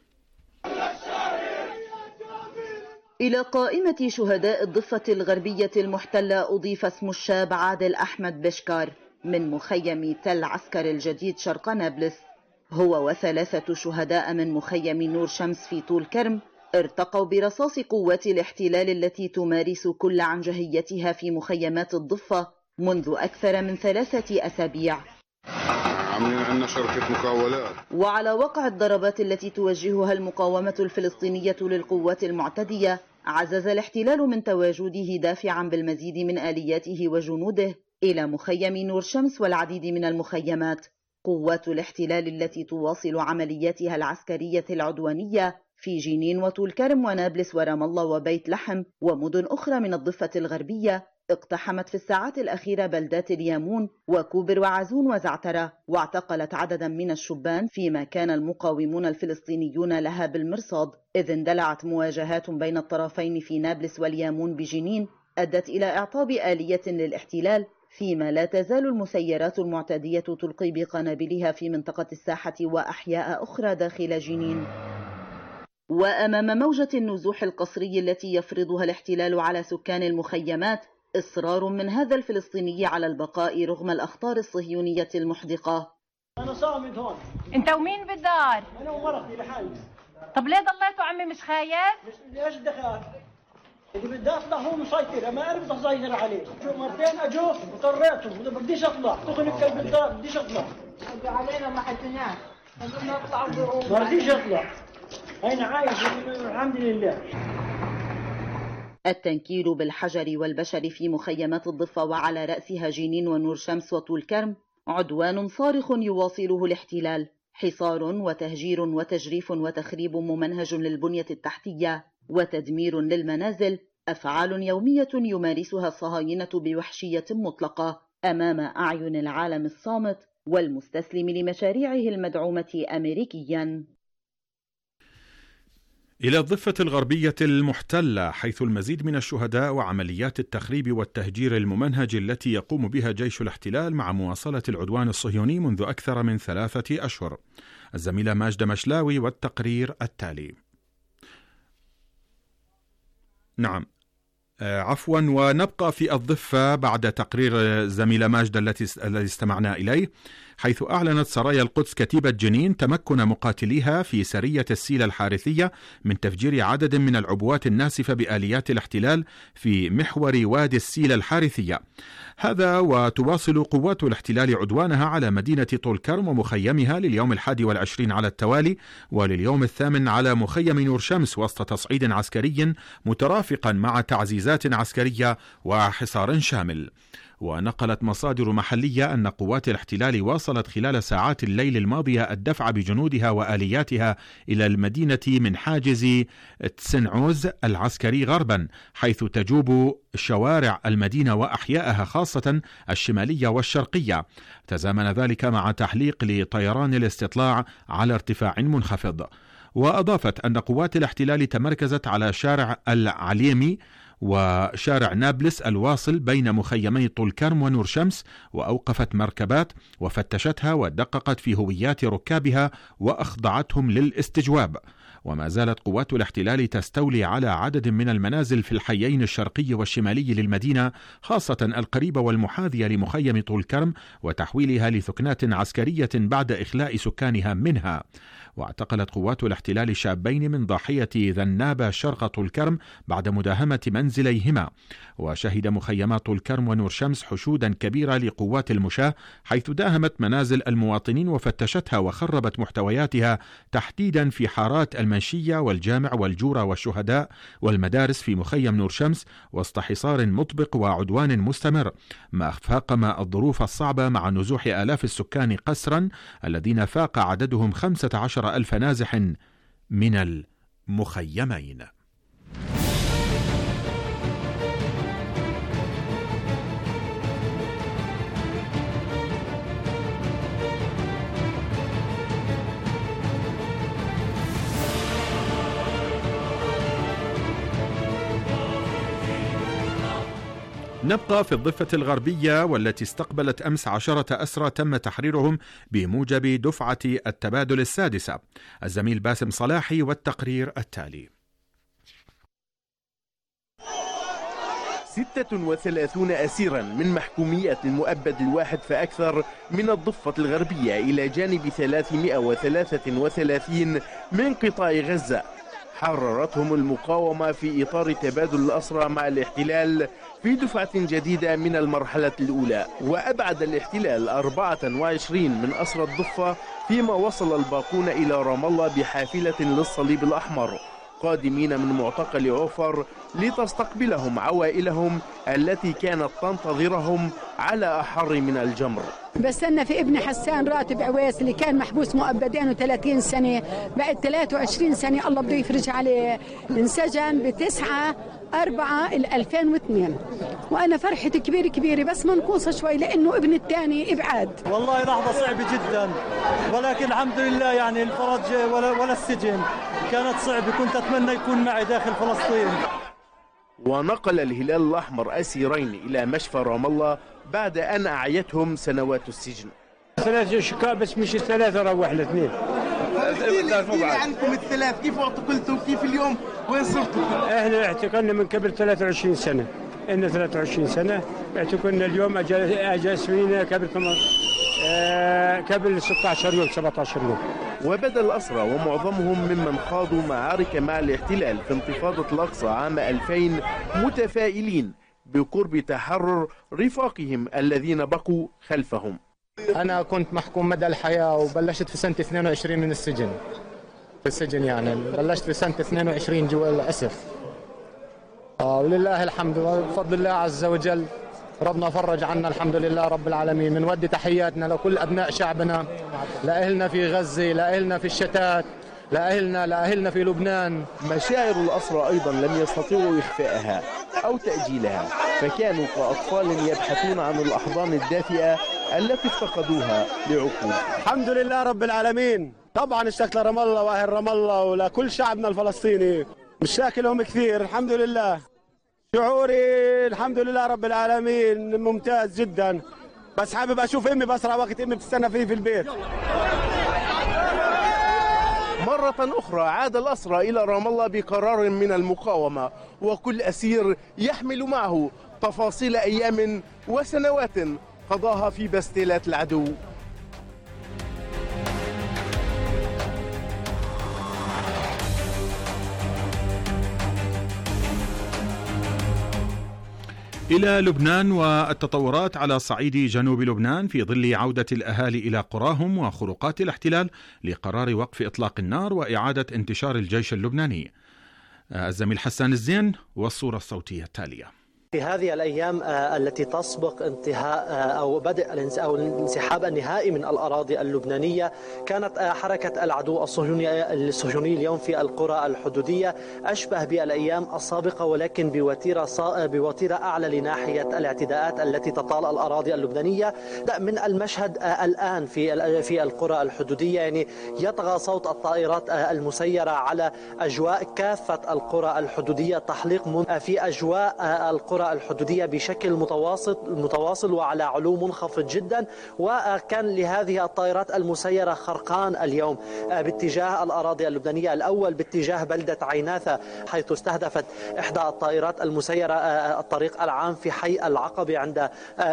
إلى قائمة شهداء الضفة الغربية المحتلة أضيف اسم الشاب عادل أحمد بشكار من مخيم تل عسكر الجديد شرق نابلس. هو وثلاثة شهداء من مخيم نور شمس في طول كرم ارتقوا برصاص قوات الاحتلال التي تمارس كل عنجهيتها في مخيمات الضفة منذ أكثر من ثلاثة أسابيع. عاملين عندنا شركة مقاولات. وعلى وقع الضربات التي توجهها المقاومة الفلسطينية للقوات المعتدية، عزز الاحتلال من تواجده دافعا بالمزيد من آلياته وجنوده إلى مخيم نور شمس والعديد من المخيمات. قوات الاحتلال التي تواصل عملياتها العسكرية العدوانية في جنين وطول كرم ونابلس ورام الله وبيت لحم ومدن أخرى من الضفة الغربية اقتحمت في الساعات الأخيرة بلدات اليامون وكوبر وعزون وزعترة، واعتقلت عددا من الشبان، فيما كان المقاومون الفلسطينيون لها بالمرصاد، إذ اندلعت مواجهات بين الطرفين في نابلس واليامون بجنين أدت إلى إعطاب آلية للاحتلال، فيما لا تزال المسيرات المعتدية تلقي بقنابلها في منطقة الساحة وأحياء أخرى داخل جنين. وأمام موجة النزوح القسري التي يفرضها الاحتلال على سكان المخيمات، إصرار من هذا الفلسطيني على البقاء رغم الأخطار الصهيونية المحدقة. أنا صامد هون. أنت ومين بالدار؟ أنا ومرتي لحالي. طب ليه ضليتوا عمي مش خايف؟ مش ليش بدي اخاف؟ اللي بدي اطلع هو مسيطر، ما انا بدي اسيطر عليه، شو مرتين اجوا وطريته، ما بديش اطلع، دخل بكلب الدار، بديش اطلع. علينا ما حدناش، بدنا نطلع ما بديش اطلع. انا عايش الحمد لله. التنكيل بالحجر والبشر في مخيمات الضفة وعلى رأسها جنين ونور شمس وطول كرم عدوان صارخ يواصله الاحتلال، حصار وتهجير وتجريف وتخريب ممنهج للبنية التحتية وتدمير للمنازل، أفعال يومية يمارسها الصهاينة بوحشية مطلقة أمام أعين العالم الصامت والمستسلم لمشاريعه المدعومة أمريكيا. إلى الضفة الغربية المحتلة، حيث المزيد من الشهداء وعمليات التخريب والتهجير الممنهج التي يقوم بها جيش الاحتلال مع مواصلة العدوان الصهيوني منذ أكثر من ثلاثة أشهر. الزميلة ماجدة مشلاوي والتقرير التالي. نعم آه عفوا ونبقى في الضفة بعد تقرير الزميلة ماجدة التي الذي استمعنا إليه، حيث أعلنت سرايا القدس كتيبة جنين تمكن مقاتليها في سرية السيلة الحارثية من تفجير عدد من العبوات الناسفة بآليات الاحتلال في محور وادي السيلة الحارثية. هذا وتواصل قوات الاحتلال عدوانها على مدينة طول كرم ومخيمها لليوم الحادي والعشرين على التوالي، ولليوم الثامن على مخيم نور شمس، وسط تصعيد عسكري مترافقا مع تعزيزات عسكرية وحصار شامل. ونقلت مصادر محلية أن قوات الاحتلال واصلت خلال ساعات الليل الماضية الدفع بجنودها وآلياتها إلى المدينة من حاجز تسنعوز العسكري غربا، حيث تجوب شوارع المدينة وأحيائها خاصة الشمالية والشرقية. تزامن ذلك مع تحليق لطيران الاستطلاع على ارتفاع منخفض. وأضافت أن قوات الاحتلال تمركزت على شارع العليمي وشارع نابلس الواصل بين مخيمي طول كرم ونور شمس، وأوقفت مركبات وفتشتها ودققت في هويات ركابها وأخضعتهم للاستجواب. وما زالت قوات الاحتلال تستولي على عدد من المنازل في الحيين الشرقي والشمالي للمدينة، خاصة القريبة والمحاذية لمخيم طول كرم، وتحويلها لثكنات عسكرية بعد إخلاء سكانها منها. واعتقلت قوات الاحتلال شابين من ضاحية ذنابة شرق طول كرم بعد مداهمة منزليهما. وشهد مخيمات طول كرم ونور شمس حشودا كبيرة لقوات المشاة، حيث داهمت منازل المواطنين وفتشتها وخربت محتوياتها، تحديدا في حارات المنشية والجامع والجورة والشهداء والمدارس في مخيم نور شمس، وسط حصار مطبق وعدوان مستمر، ما فاقم الظروف الصعبة مع نزوح آلاف السكان قسرا الذين فاق عددهم خمسة عشر ألف نازح من المخيمين. نبقى في الضفة الغربية، والتي استقبلت أمس عشرة أسرى تم تحريرهم بموجب دفعة التبادل السادسة. الزميل باسم صلاحي والتقرير التالي. ستة وثلاثين أسيرا من محكومية المؤبد الواحد فأكثر من الضفة الغربية إلى جانب ثلاثمائة وثلاثة وثلاثين من قطاع غزة حررتهم المقاومة في إطار تبادل الأسرى مع الاحتلال في دفعة جديدة من المرحلة الأولى. وأبعد الاحتلال أربعة وعشرين من أسرى الضفة، فيما وصل الباقون إلى رام الله بحافلة للصليب الأحمر قادمين من معتقل عوفر لتستقبلهم عوائلهم التي كانت تنتظرهم على أحر من الجمر. بستنى في ابن حسان راتب عويس اللي كان محبوس مؤبدين وثلاثين سنة، بعد ثلاثة وعشرين سنة الله بده يفرج عليه، انسجن بتسعة أربعة الألفين واثنين، وأنا فرحتي كبيرة كبيرة بس منقوصة شوي لأنه ابن الثاني إبعاد. والله لحظة صعبة جدا، ولكن الحمد لله يعني الفرج ولا, ولا السجن كانت صعبة، كنت أتمنى يكون معي داخل فلسطين. ونقل الهلال الأحمر أسيرين إلى مشفى رام الله بعد أن أعيتهم سنوات السجن. ثلاثة شكاء بس مش الثلاثة، روح الاثنين. احكي عنكم الثلاث، كيف اعتقلتوا كيف اليوم وين صرتوا؟ احنا اعتقلنا من قبل ثلاثة وعشرين سنة، إن ثلاثة وعشرين سنة اعتقلنا، اليوم أجا أجا سنين قبل كمان آه قبل ستة عشر يوم سبعة عشر يوم. وبدأ الأسرى ومعظمهم ممن خاضوا معارك مع الاحتلال في انتفاضة الأقصى عام ألفين متفائلين بقرب تحرر رفاقهم الذين بقوا خلفهم. أنا كنت محكوم مدى الحياة وبلشت في سنة اثنين وعشرين من السجن. في السجن يعني بلشت في سنة اثنين وعشرين جوا الأسف. آه ولله الحمد بفضل الله عز وجل ربنا فرج عنا الحمد لله رب العالمين. بنودي تحياتنا لكل أبناء شعبنا، لأهلنا في غزة، لأهلنا في الشتات، لأهلنا لأهلنا في لبنان. مشاعر الأسرى أيضا لم يستطيعوا إخفائها أو تأجيلها، فكانوا كأطفال يبحثون عن الأحضان الدافئة التي افتقدوها لعقود. الحمد لله رب العالمين. طبعا اشتقت لرام الله وأهل رام الله ولكل شعبنا الفلسطيني، مشاكل لهم كثير الحمد لله. شعوري الحمد لله رب العالمين ممتاز جدا، بس حابب أشوف أمي بأسرع وقت أمي بتستنى فيه في البيت. مرة أخرى عاد الأسرى إلى رام الله بقرار من المقاومة، وكل أسير يحمل معه تفاصيل أيام وسنوات قضاها في باستيلات العدو. إلى لبنان والتطورات على صعيد جنوب لبنان في ظل عودة الأهالي إلى قراهم وخروقات الاحتلال لقرار وقف إطلاق النار وإعادة انتشار الجيش اللبناني. الزميل حسان الزين والصورة الصوتية التالية. في هذه الأيام التي تسبق انتهاء أو بدء أو الانسحاب النهائي من الأراضي اللبنانية، كانت حركة العدو الصهيوني الصهيوني اليوم في القرى الحدودية أشبه بالأيام السابقة، ولكن بوتيرة بوتيرة أعلى لناحية الاعتداءات التي تطال الأراضي اللبنانية. من المشهد الآن في في القرى الحدودية، يعني يطغى صوت الطائرات المسيرة على أجواء كافة القرى الحدودية، تحليق في أجواء القرى الحدودية بشكل متواصل متواصل وعلى علو منخفض جدا. وكان لهذه الطائرات المسيرة خرقان اليوم باتجاه الأراضي اللبنانية. الأول باتجاه بلدة عيناثة، حيث استهدفت إحدى الطائرات المسيرة الطريق العام في حي العقبة عند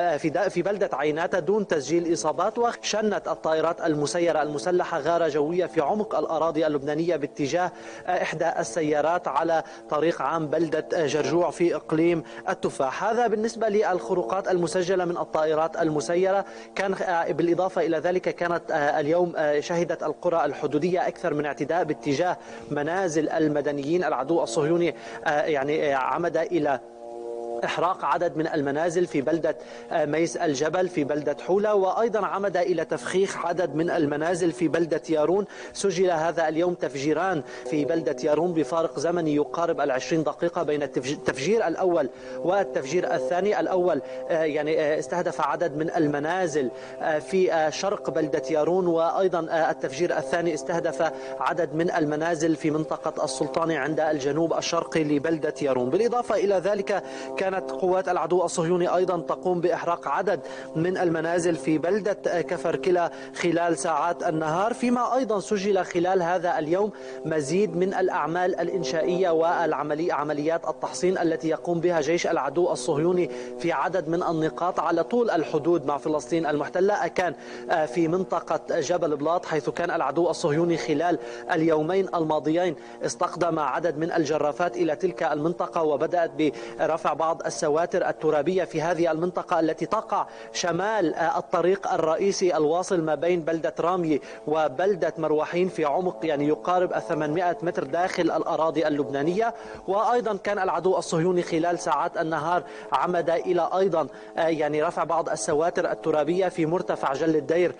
في في بلدة عيناثة دون تسجيل إصابات. وشنت الطائرات المسيرة المسلحة غارة جوية في عمق الأراضي اللبنانية باتجاه إحدى السيارات على طريق عام بلدة جرجوع في إقليم التفاح. هذا بالنسبة للخروقات المسجلة من الطائرات المسيرة. كان بالإضافة إلى ذلك كانت اليوم شهدت القرى الحدودية أكثر من اعتداء باتجاه منازل المدنيين. العدو الصهيوني يعني عمد إلى إحراق عدد من المنازل في بلدة ميس الجبل في بلدة حولة، وأيضا عمد إلى تفخيخ عدد من المنازل في بلدة يارون. سجل هذا اليوم تفجيران في بلدة يارون بفارق زمني يقارب العشرين دقيقة بين التفجير الأول والتفجير الثاني. الأول يعني استهدف عدد من المنازل في شرق بلدة يارون، وأيضا التفجير الثاني استهدف عدد من المنازل في منطقة السلطاني عند الجنوب الشرقي لبلدة يارون. بالإضافة إلى ذلك كان كانت قوات العدو الصهيوني أيضا تقوم بإحراق عدد من المنازل في بلدة كفركلة خلال ساعات النهار، فيما أيضا سجل خلال هذا اليوم مزيد من الأعمال الإنشائية والعملية عمليات التحصين التي يقوم بها جيش العدو الصهيوني في عدد من النقاط على طول الحدود مع فلسطين المحتلة. كان في منطقة جبل بلاط، حيث كان العدو الصهيوني خلال اليومين الماضيين استخدم عدد من الجرافات إلى تلك المنطقة، وبدأت برفع بعض السواتر الترابية في هذه المنطقة التي تقع شمال الطريق الرئيسي الواصل ما بين بلدة رامية وبلدة مروحين في عمق يعني يقارب ثمانمائة متر داخل الأراضي اللبنانية. وأيضا كان العدو الصهيوني خلال ساعات النهار عمد إلى أيضا يعني رفع بعض السواتر الترابية في مرتفع جل الدير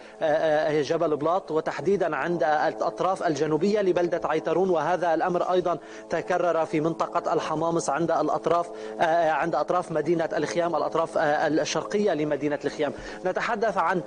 جبل بلاط، وتحديدا عند الأطراف الجنوبية لبلدة عيترون. وهذا الأمر أيضا تكرر في منطقة الحمامص عند الأطراف عند أطراف مدينة الخيام، الأطراف الشرقية لمدينة الخيام. نتحدث عن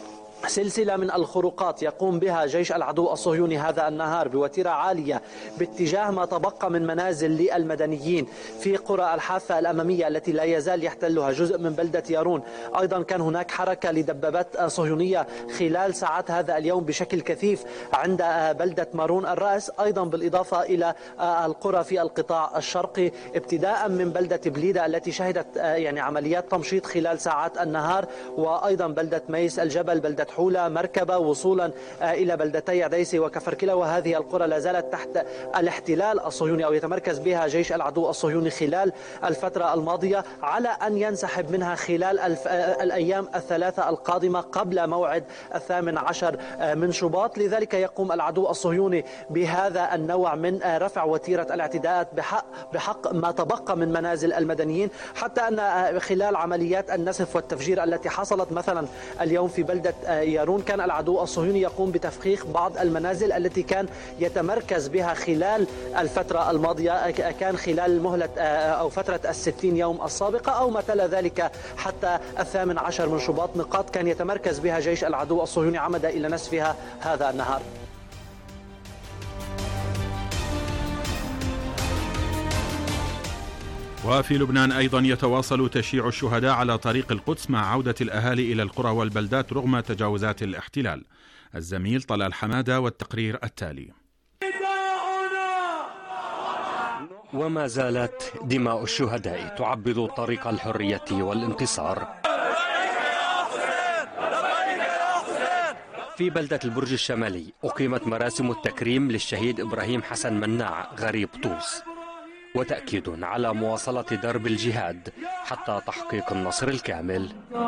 سلسلة من الخروقات يقوم بها جيش العدو الصهيوني هذا النهار بوتيرة عالية باتجاه ما تبقى من منازل للمدنيين في قرى الحافة الأمامية التي لا يزال يحتلها جزء من بلدة يارون. أيضا كان هناك حركة لدبابات صهيونية خلال ساعات هذا اليوم بشكل كثيف عند بلدة مارون الرأس، أيضا بالإضافة إلى القرى في القطاع الشرقي ابتداء من بلدة بليدة التي شهدت يعني عمليات تمشيط خلال ساعات النهار، وأيضا بلدة ميس الجبل، بلدة حول مركبة وصولا إلى بلدتي عديسي وكفركلة، وهذه القرى لا زالت تحت الاحتلال الصهيوني أو يتمركز بها جيش العدو الصهيوني خلال الفترة الماضية، على أن ينسحب منها خلال الأيام الثلاثة القادمة قبل موعد الثامن عشر من شباط. لذلك يقوم العدو الصهيوني بهذا النوع من رفع وتيرة الاعتداءات بحق, بحق ما تبقى من منازل المدنيين، حتى أن خلال عمليات النسف والتفجير التي حصلت مثلا اليوم في بلدة يارون كان العدو الصهيوني يقوم بتفخيخ بعض المنازل التي كان يتمركز بها خلال الفترة الماضية، كان خلال مهلة أو فترة الستين يوم السابقة أو ما تلا ذلك حتى الثامن عشر من شباط. نقاط كان يتمركز بها جيش العدو الصهيوني عمد إلى نسفها هذا النهار. وفي لبنان أيضا يتواصل تشييع الشهداء على طريق القدس مع عودة الأهالي إلى القرى والبلدات رغم تجاوزات الاحتلال. الزميل طلال حمادة والتقرير التالي. وما زالت دماء الشهداء تعبد طريق الحرية والانتصار. في بلدة البرج الشمالي أقيمت مراسم التكريم للشهيد إبراهيم حسن مناع غريب طوس، وتأكيد على مواصلة درب الجهاد حتى تحقيق النصر الكامل.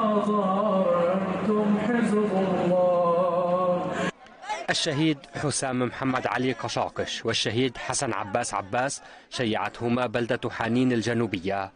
الشهيد حسام محمد علي قشاقش والشهيد حسن عباس عباس شيعتهما بلدة حانين الجنوبية.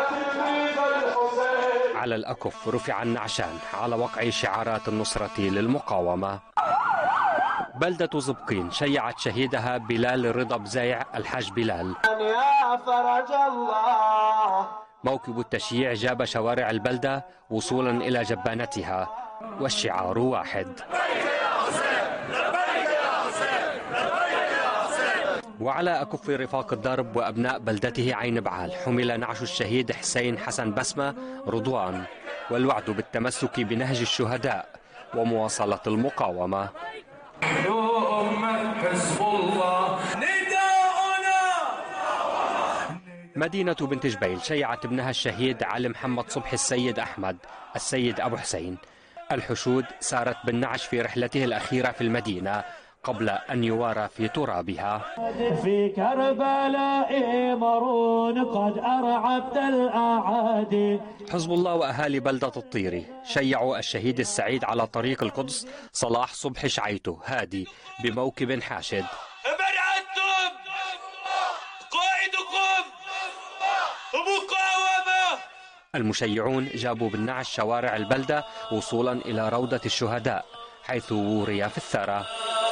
على الأكف رفع النعشان على وقع شعارات النصرة للمقاومة. بلدة زبقين شيعت شهيدها بلال رضا بزايع الحاج بلال. يا فرج الله. موكب التشييع جاب شوارع البلدة وصولا إلى جبانتها والشعار واحد. وعلى أكف رفاق الدرب وأبناء بلدته عين بعال حمل نعش الشهيد حسين حسن بسمة رضوان، والوعد بالتمسك بنهج الشهداء ومواصلة المقاومة. مدينة بنت جبيل شيعت ابنها الشهيد علي محمد صبحي السيد أحمد السيد أبو حسين. الحشود سارت بالنعش في رحلته الأخيرة في المدينة قبل أن يوارى في ترابها. في كربلاء مرون قد أرعبت الأعادي. حزب الله وأهالي بلدة الطيري شيعوا الشهيد السعيد على طريق القدس صلاح صبحي شعيته هادي بموكب حاشد. ابعدتم قائدكم مقاومة. المشيعون جابوا بالنعش شوارع البلدة وصولا إلى روضة الشهداء حيث ووري في الثرى.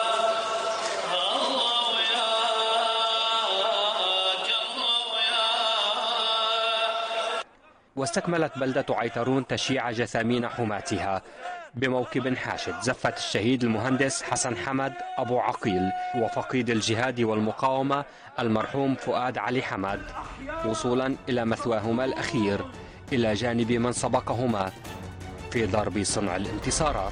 واستكملت بلدة عيترون تشييع جثامين حماتها بموكب حاشد. زفت الشهيد المهندس حسن حمد أبو عقيل وفقيد الجهاد والمقاومة المرحوم فؤاد علي حمد وصولا إلى مثواهما الأخير إلى جانب من سبقهما في ضرب صنع الانتصارات.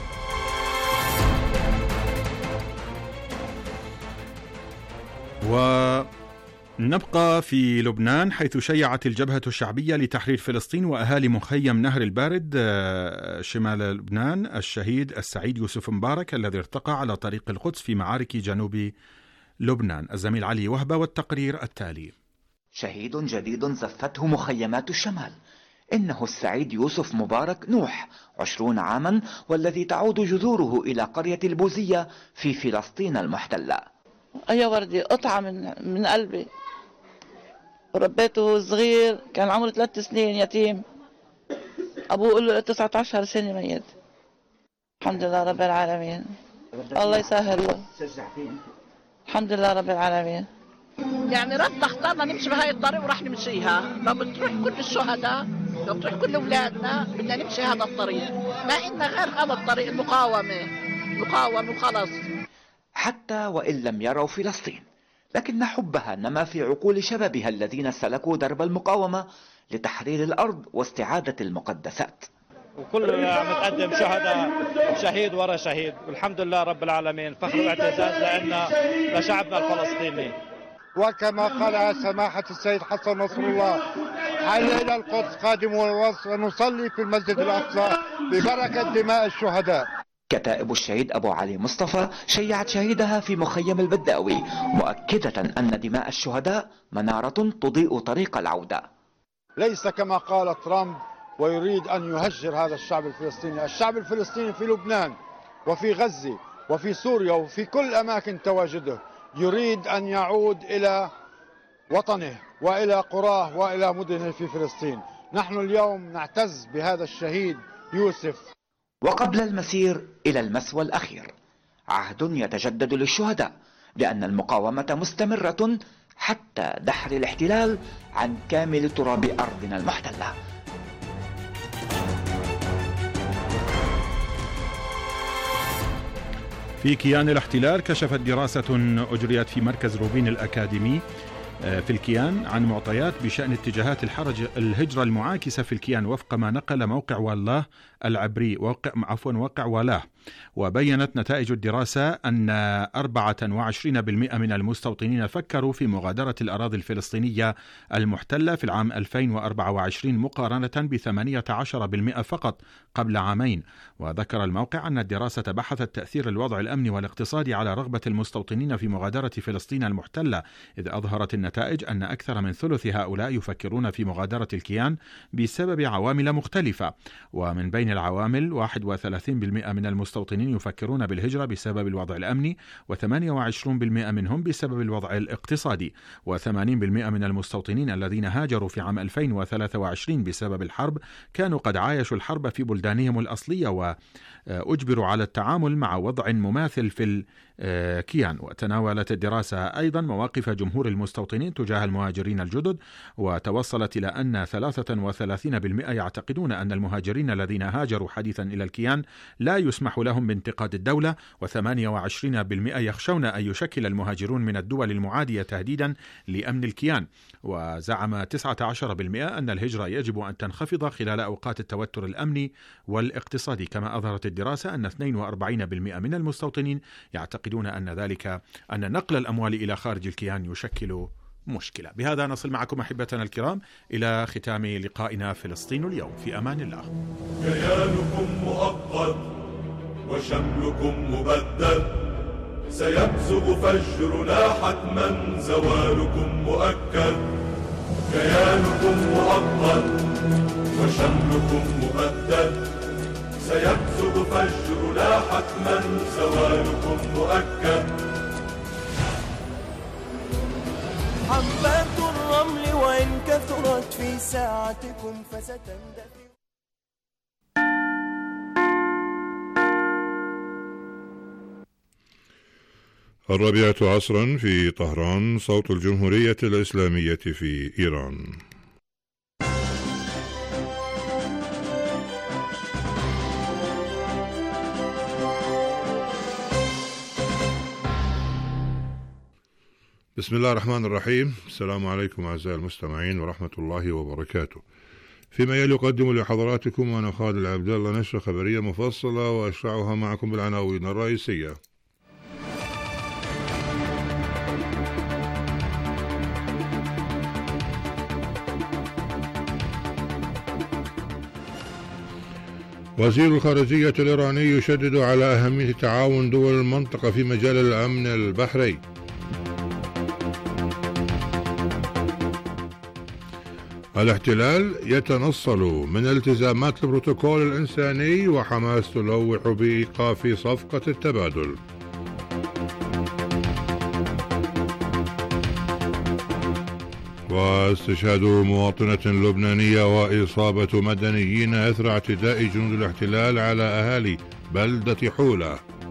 ونبقى في لبنان حيث شيعت الجبهة الشعبية لتحرير فلسطين وأهالي مخيم نهر البارد شمال لبنان الشهيد السعيد يوسف مبارك الذي ارتقى على طريق القدس في معارك جنوب لبنان. الزميل علي وهبة والتقرير التالي. شهيد جديد زفته مخيمات الشمال، إنه السعيد يوسف مبارك نوح عشرون عاما، والذي تعود جذوره إلى قرية البوزية في فلسطين المحتلة. أي وردي قطعة من من قلبي، ربيته صغير كان عمره ثلاث سنين يتيم، أبوه له تسعة عشر سنة ميت. الحمد لله رب العالمين، الله يسهل له. الحمد لله رب العالمين. يعني ربنا اختارنا نمشي بهاي الطريق وراح نمشيها، ما بتروح كل الشهداء، لو بتروح كل اولادنا بدنا نمشي هذا الطريق، ما إلنا غير هذا الطريق المقاومة، مقاومة وخلص. حتى وإن لم يروا فلسطين، لكن حبها نما في عقول شبابها الذين سلكوا درب المقاومة لتحرير الأرض واستعادة المقدسات. وكل عم تقدم شهداء شهيد ورا شهيد، والحمد لله رب العالمين، فخر واعتزاز لنا لشعبنا الفلسطيني. وكما قال سماحة السيد حسن نصر الله: حي إلى القدس قادم ونصلي في المسجد الأقصى ببركة دماء الشهداء. كتائب الشهيد أبو علي مصطفى شيعت شهيدها في مخيم البداوي، مؤكدة أن دماء الشهداء منارة تضيء طريق العودة. ليس كما قال ترامب ويريد أن يهجر هذا الشعب الفلسطيني. الشعب الفلسطيني في لبنان وفي غزة وفي سوريا وفي كل أماكن تواجده يريد أن يعود إلى وطنه وإلى قراه وإلى مدنه في فلسطين. نحن اليوم نعتز بهذا الشهيد يوسف. وقبل المسير إلى المثوى الأخير عهد يتجدد للشهداء بأن المقاومة مستمرة حتى دحر الاحتلال عن كامل تراب أرضنا المحتلة. في كيان الاحتلال كشفت دراسة أجريت في مركز روبين الأكاديمي في الكيان عن معطيات بشأن اتجاهات الحرج الهجرة المعاكسة في الكيان وفق ما نقل موقع والله العبري وقع عفوا وقع والاه. وبينت نتائج الدراسة أن أربعة وعشرين بالمئة من المستوطنين فكروا في مغادرة الأراضي الفلسطينية المحتلة في العام ألفين وأربعة وعشرين مقارنة ب ثمانية عشر بالمئة فقط قبل عامين. وذكر الموقع أن الدراسة بحثت تأثير الوضع الأمني والاقتصادي على رغبة المستوطنين في مغادرة فلسطين المحتلة، إذ أظهرت النتائج أن أكثر من ثلث هؤلاء يفكرون في مغادرة الكيان بسبب عوامل مختلفة. ومن بين العوامل واحد وثلاثين بالمئة من المستوطنين يفكرون بالهجرة بسبب الوضع الأمني، وثمانية وعشرين بالمئة منهم بسبب الوضع الاقتصادي، وثمانين بالمئة من المستوطنين الذين هاجروا في عام ألفين وثلاثة وعشرين بسبب الحرب كانوا قد عايشوا الحرب في بلدانهم الأصلية وأجبروا على التعامل مع وضع مماثل في الكيان. وتناولت الدراسة أيضا مواقف جمهور المستوطنين تجاه المهاجرين الجدد، وتوصلت إلى أن ثلاثة وثلاثين بالمئة يعتقدون أن المهاجرين الذين هاجروا حديثا إلى الكيان لا يسمح لهم بانتقاد الدولة، وثمانية وعشرين بالمئة يخشون أن يشكل المهاجرون من الدول المعادية تهديدا لأمن الكيان. وزعم تسعة عشر بالمئة أن الهجرة يجب أن تنخفض خلال أوقات التوتر الأمني والاقتصادي. كما أظهرت الدراسة أن اثنين وأربعين بالمئة من المستوطنين يعتقدون أن ذلك أن نقل الأموال إلى خارج الكيان يشكل مشكلة. بهذا نصل معكم أحبتنا الكرام إلى ختام لقائنا فلسطين اليوم. في أمان الله. كيانكم مؤقت وشملكم مبدد، سيبزغ فجرنا حتما زوالكم مؤكد. كيانكم مؤقت وشملكم مبدد، سيبزغ فجرنا حتما زوالكم مؤكد. حبات الرمل وإن كثرت في ساعتكم فستندفع. الرابعة عصرا في طهران، صوت الجمهورية الإسلامية في إيران. بسم الله الرحمن الرحيم. السلام عليكم أعزائي المستمعين ورحمة الله وبركاته. فيما يلي أقدم لحضراتكم أنا خالد عبد الله نشرة خبرية مفصلة وأشرعها معكم بالعناوين الرئيسية. وزير الخارجية الإيراني يشدد على أهمية تعاون دول المنطقة في مجال الأمن البحري. الاحتلال يتنصل من التزامات البروتوكول الإنساني، وحماس تلوح بإيقاف صفقة التبادل. واستشهاد مواطنة لبنانية وإصابة مدنيين أثر اعتداء جنود الاحتلال على أهالي بلدة حولة.